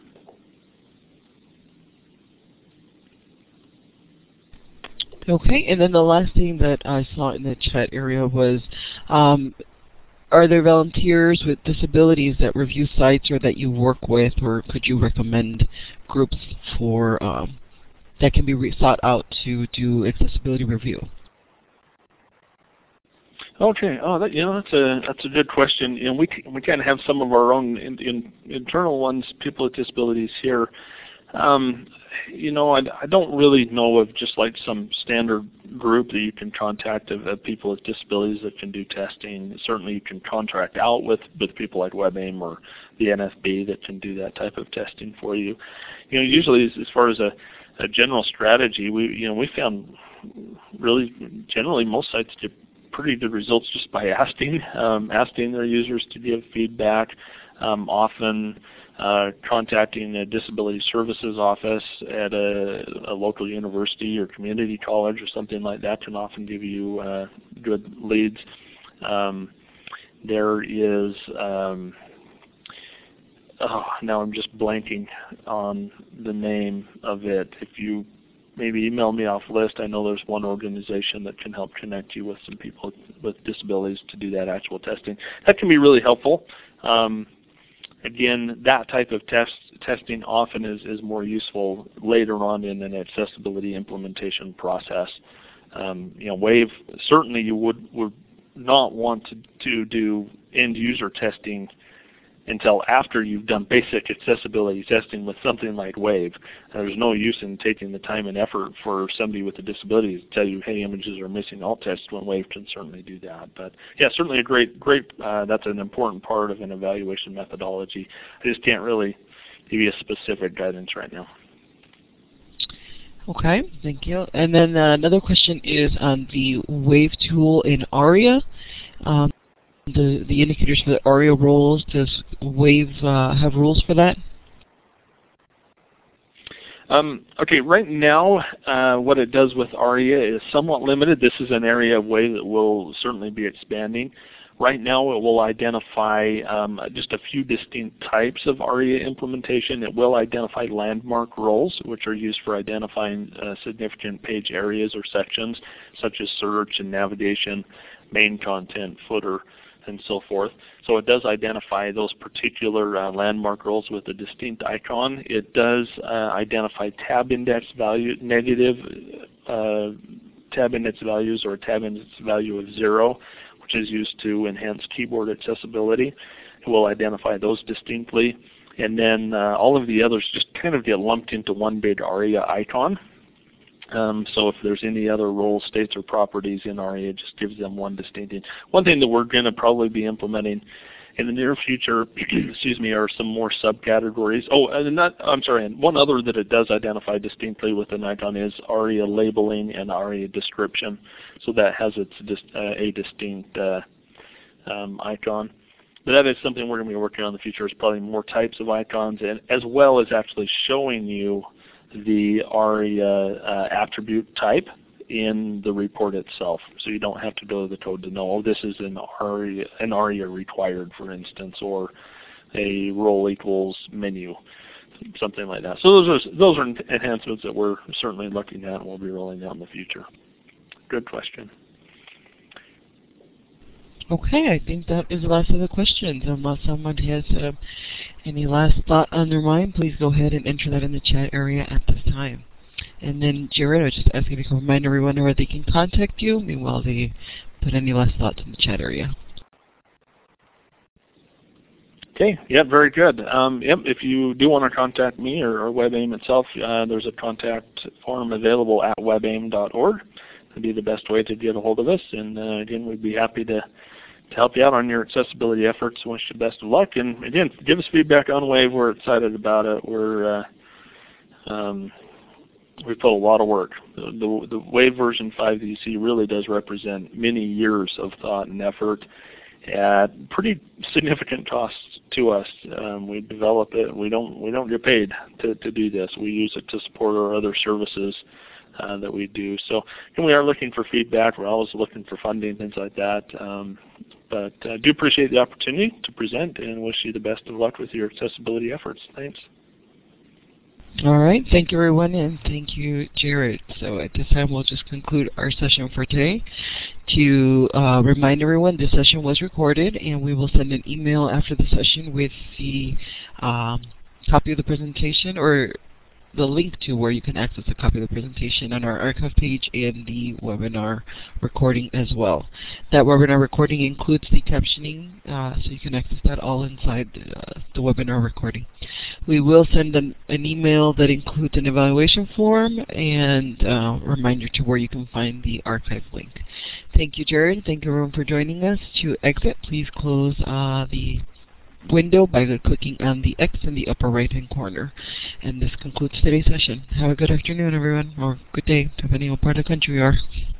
Speaker 4: Okay, and then the last thing that I saw in the chat area was, are there volunteers with disabilities that review sites or that you work with, or could you recommend groups for that can be sought out to do accessibility review?
Speaker 2: Okay. That's a good question. We kind of have some of our own internal ones, people with disabilities here. I don't really know of just like some standard group that you can contact of people with disabilities that can do testing. Certainly you can contract out with people like WebAIM or the NFB that can do that type of testing for you. Usually as far as a general strategy, we found really generally most sites get pretty good results just by asking their users to give feedback. Often contacting a disability services office at a local university or community college or something like that can often give you good leads. There is, now I'm just blanking on the name of it. If you maybe email me off list, I know there's one organization that can help connect you with some people with disabilities to do that actual testing. That can be really helpful. Again, that type of testing often is more useful later on in an accessibility implementation process. Wave, certainly you would not want to do end user testing until after you've done basic accessibility testing with something like Wave. There's no use in taking the time and effort for somebody with a disability to tell you, hey, images are missing alt text, when Wave can certainly do that. But yeah, certainly a great that's an important part of an evaluation methodology. I just can't really give you a specific guidance right now.
Speaker 3: Okay, thank you. And then another question is on the WAVE tool in ARIA. The indicators for the ARIA roles, does WAVE have rules for that?
Speaker 2: Okay, right now what it does with ARIA is somewhat limited. This is an area of WAVE that will certainly be expanding. Right now it will identify just a few distinct types of ARIA implementation. It will identify landmark roles, which are used for identifying significant page areas or sections, such as search and navigation, main content, footer, and so forth. So it does identify those particular landmark roles with a distinct icon. It does identify tab index value, negative tab index values, or a tab index value of 0, which is used to enhance keyboard accessibility. It will identify those distinctly. And then all of the others just kind of get lumped into one big ARIA icon. So if there's any other roles, states, or properties in ARIA, it just gives them one distinct. One thing that we're going to probably be implementing in the near future, excuse me, are some more subcategories. Oh, and one other that it does identify distinctly with an icon is ARIA labeling and ARIA description. So that has a distinct icon. But that is something we're going to be working on in the future, is probably more types of icons, and as well as actually showing you the ARIA attribute type in the report itself. So you don't have to go to the code to know, oh, this is an ARIA required, for instance, or a role equals menu, something like that. So those are enhancements that we're certainly looking at and we'll be rolling out in the future. Good question.
Speaker 3: Okay, I think that is the last of the questions. Unless someone has any last thought on their mind, please go ahead and enter that in the chat area at this time. And then Jared, I was just asking if you can remind everyone where they can contact you. Meanwhile, they put any last thoughts in the chat area.
Speaker 2: Okay, yep, very good. If you do want to contact me or WebAIM itself, there's a contact form available at webaim.org. That'd be the best way to get a hold of us. And again, we'd be happy to help you out on your accessibility efforts. Wish you best of luck. And again, give us feedback on WAVE. We're excited about it. We put a lot of work. The WAVE version 5 that you see really does represent many years of thought and effort at pretty significant costs to us. We develop it. We don't get paid to do this. We use it to support our other services that we do. So, and we are looking for feedback. We're always looking for funding, things like that. But I do appreciate the opportunity to present and wish you the best of luck with your accessibility efforts. Thanks.
Speaker 3: All right. Thank you, everyone, and thank you, Jared. So at this time, we'll just conclude our session for today. To remind everyone, this session was recorded, and we will send an email after the session with the copy of the presentation, or the link to where you can access a copy of the presentation on our archive page and the webinar recording as well. That webinar recording includes the captioning, so you can access that all inside the webinar recording. We will send an email that includes an evaluation form and a reminder to where you can find the archive link. Thank you, Jared. Thank you, everyone, for joining us. To exit, please close the window by clicking on the X in the upper right hand corner. And this concludes today's session. Have a good afternoon, everyone, or good day, depending on what part of the country you are.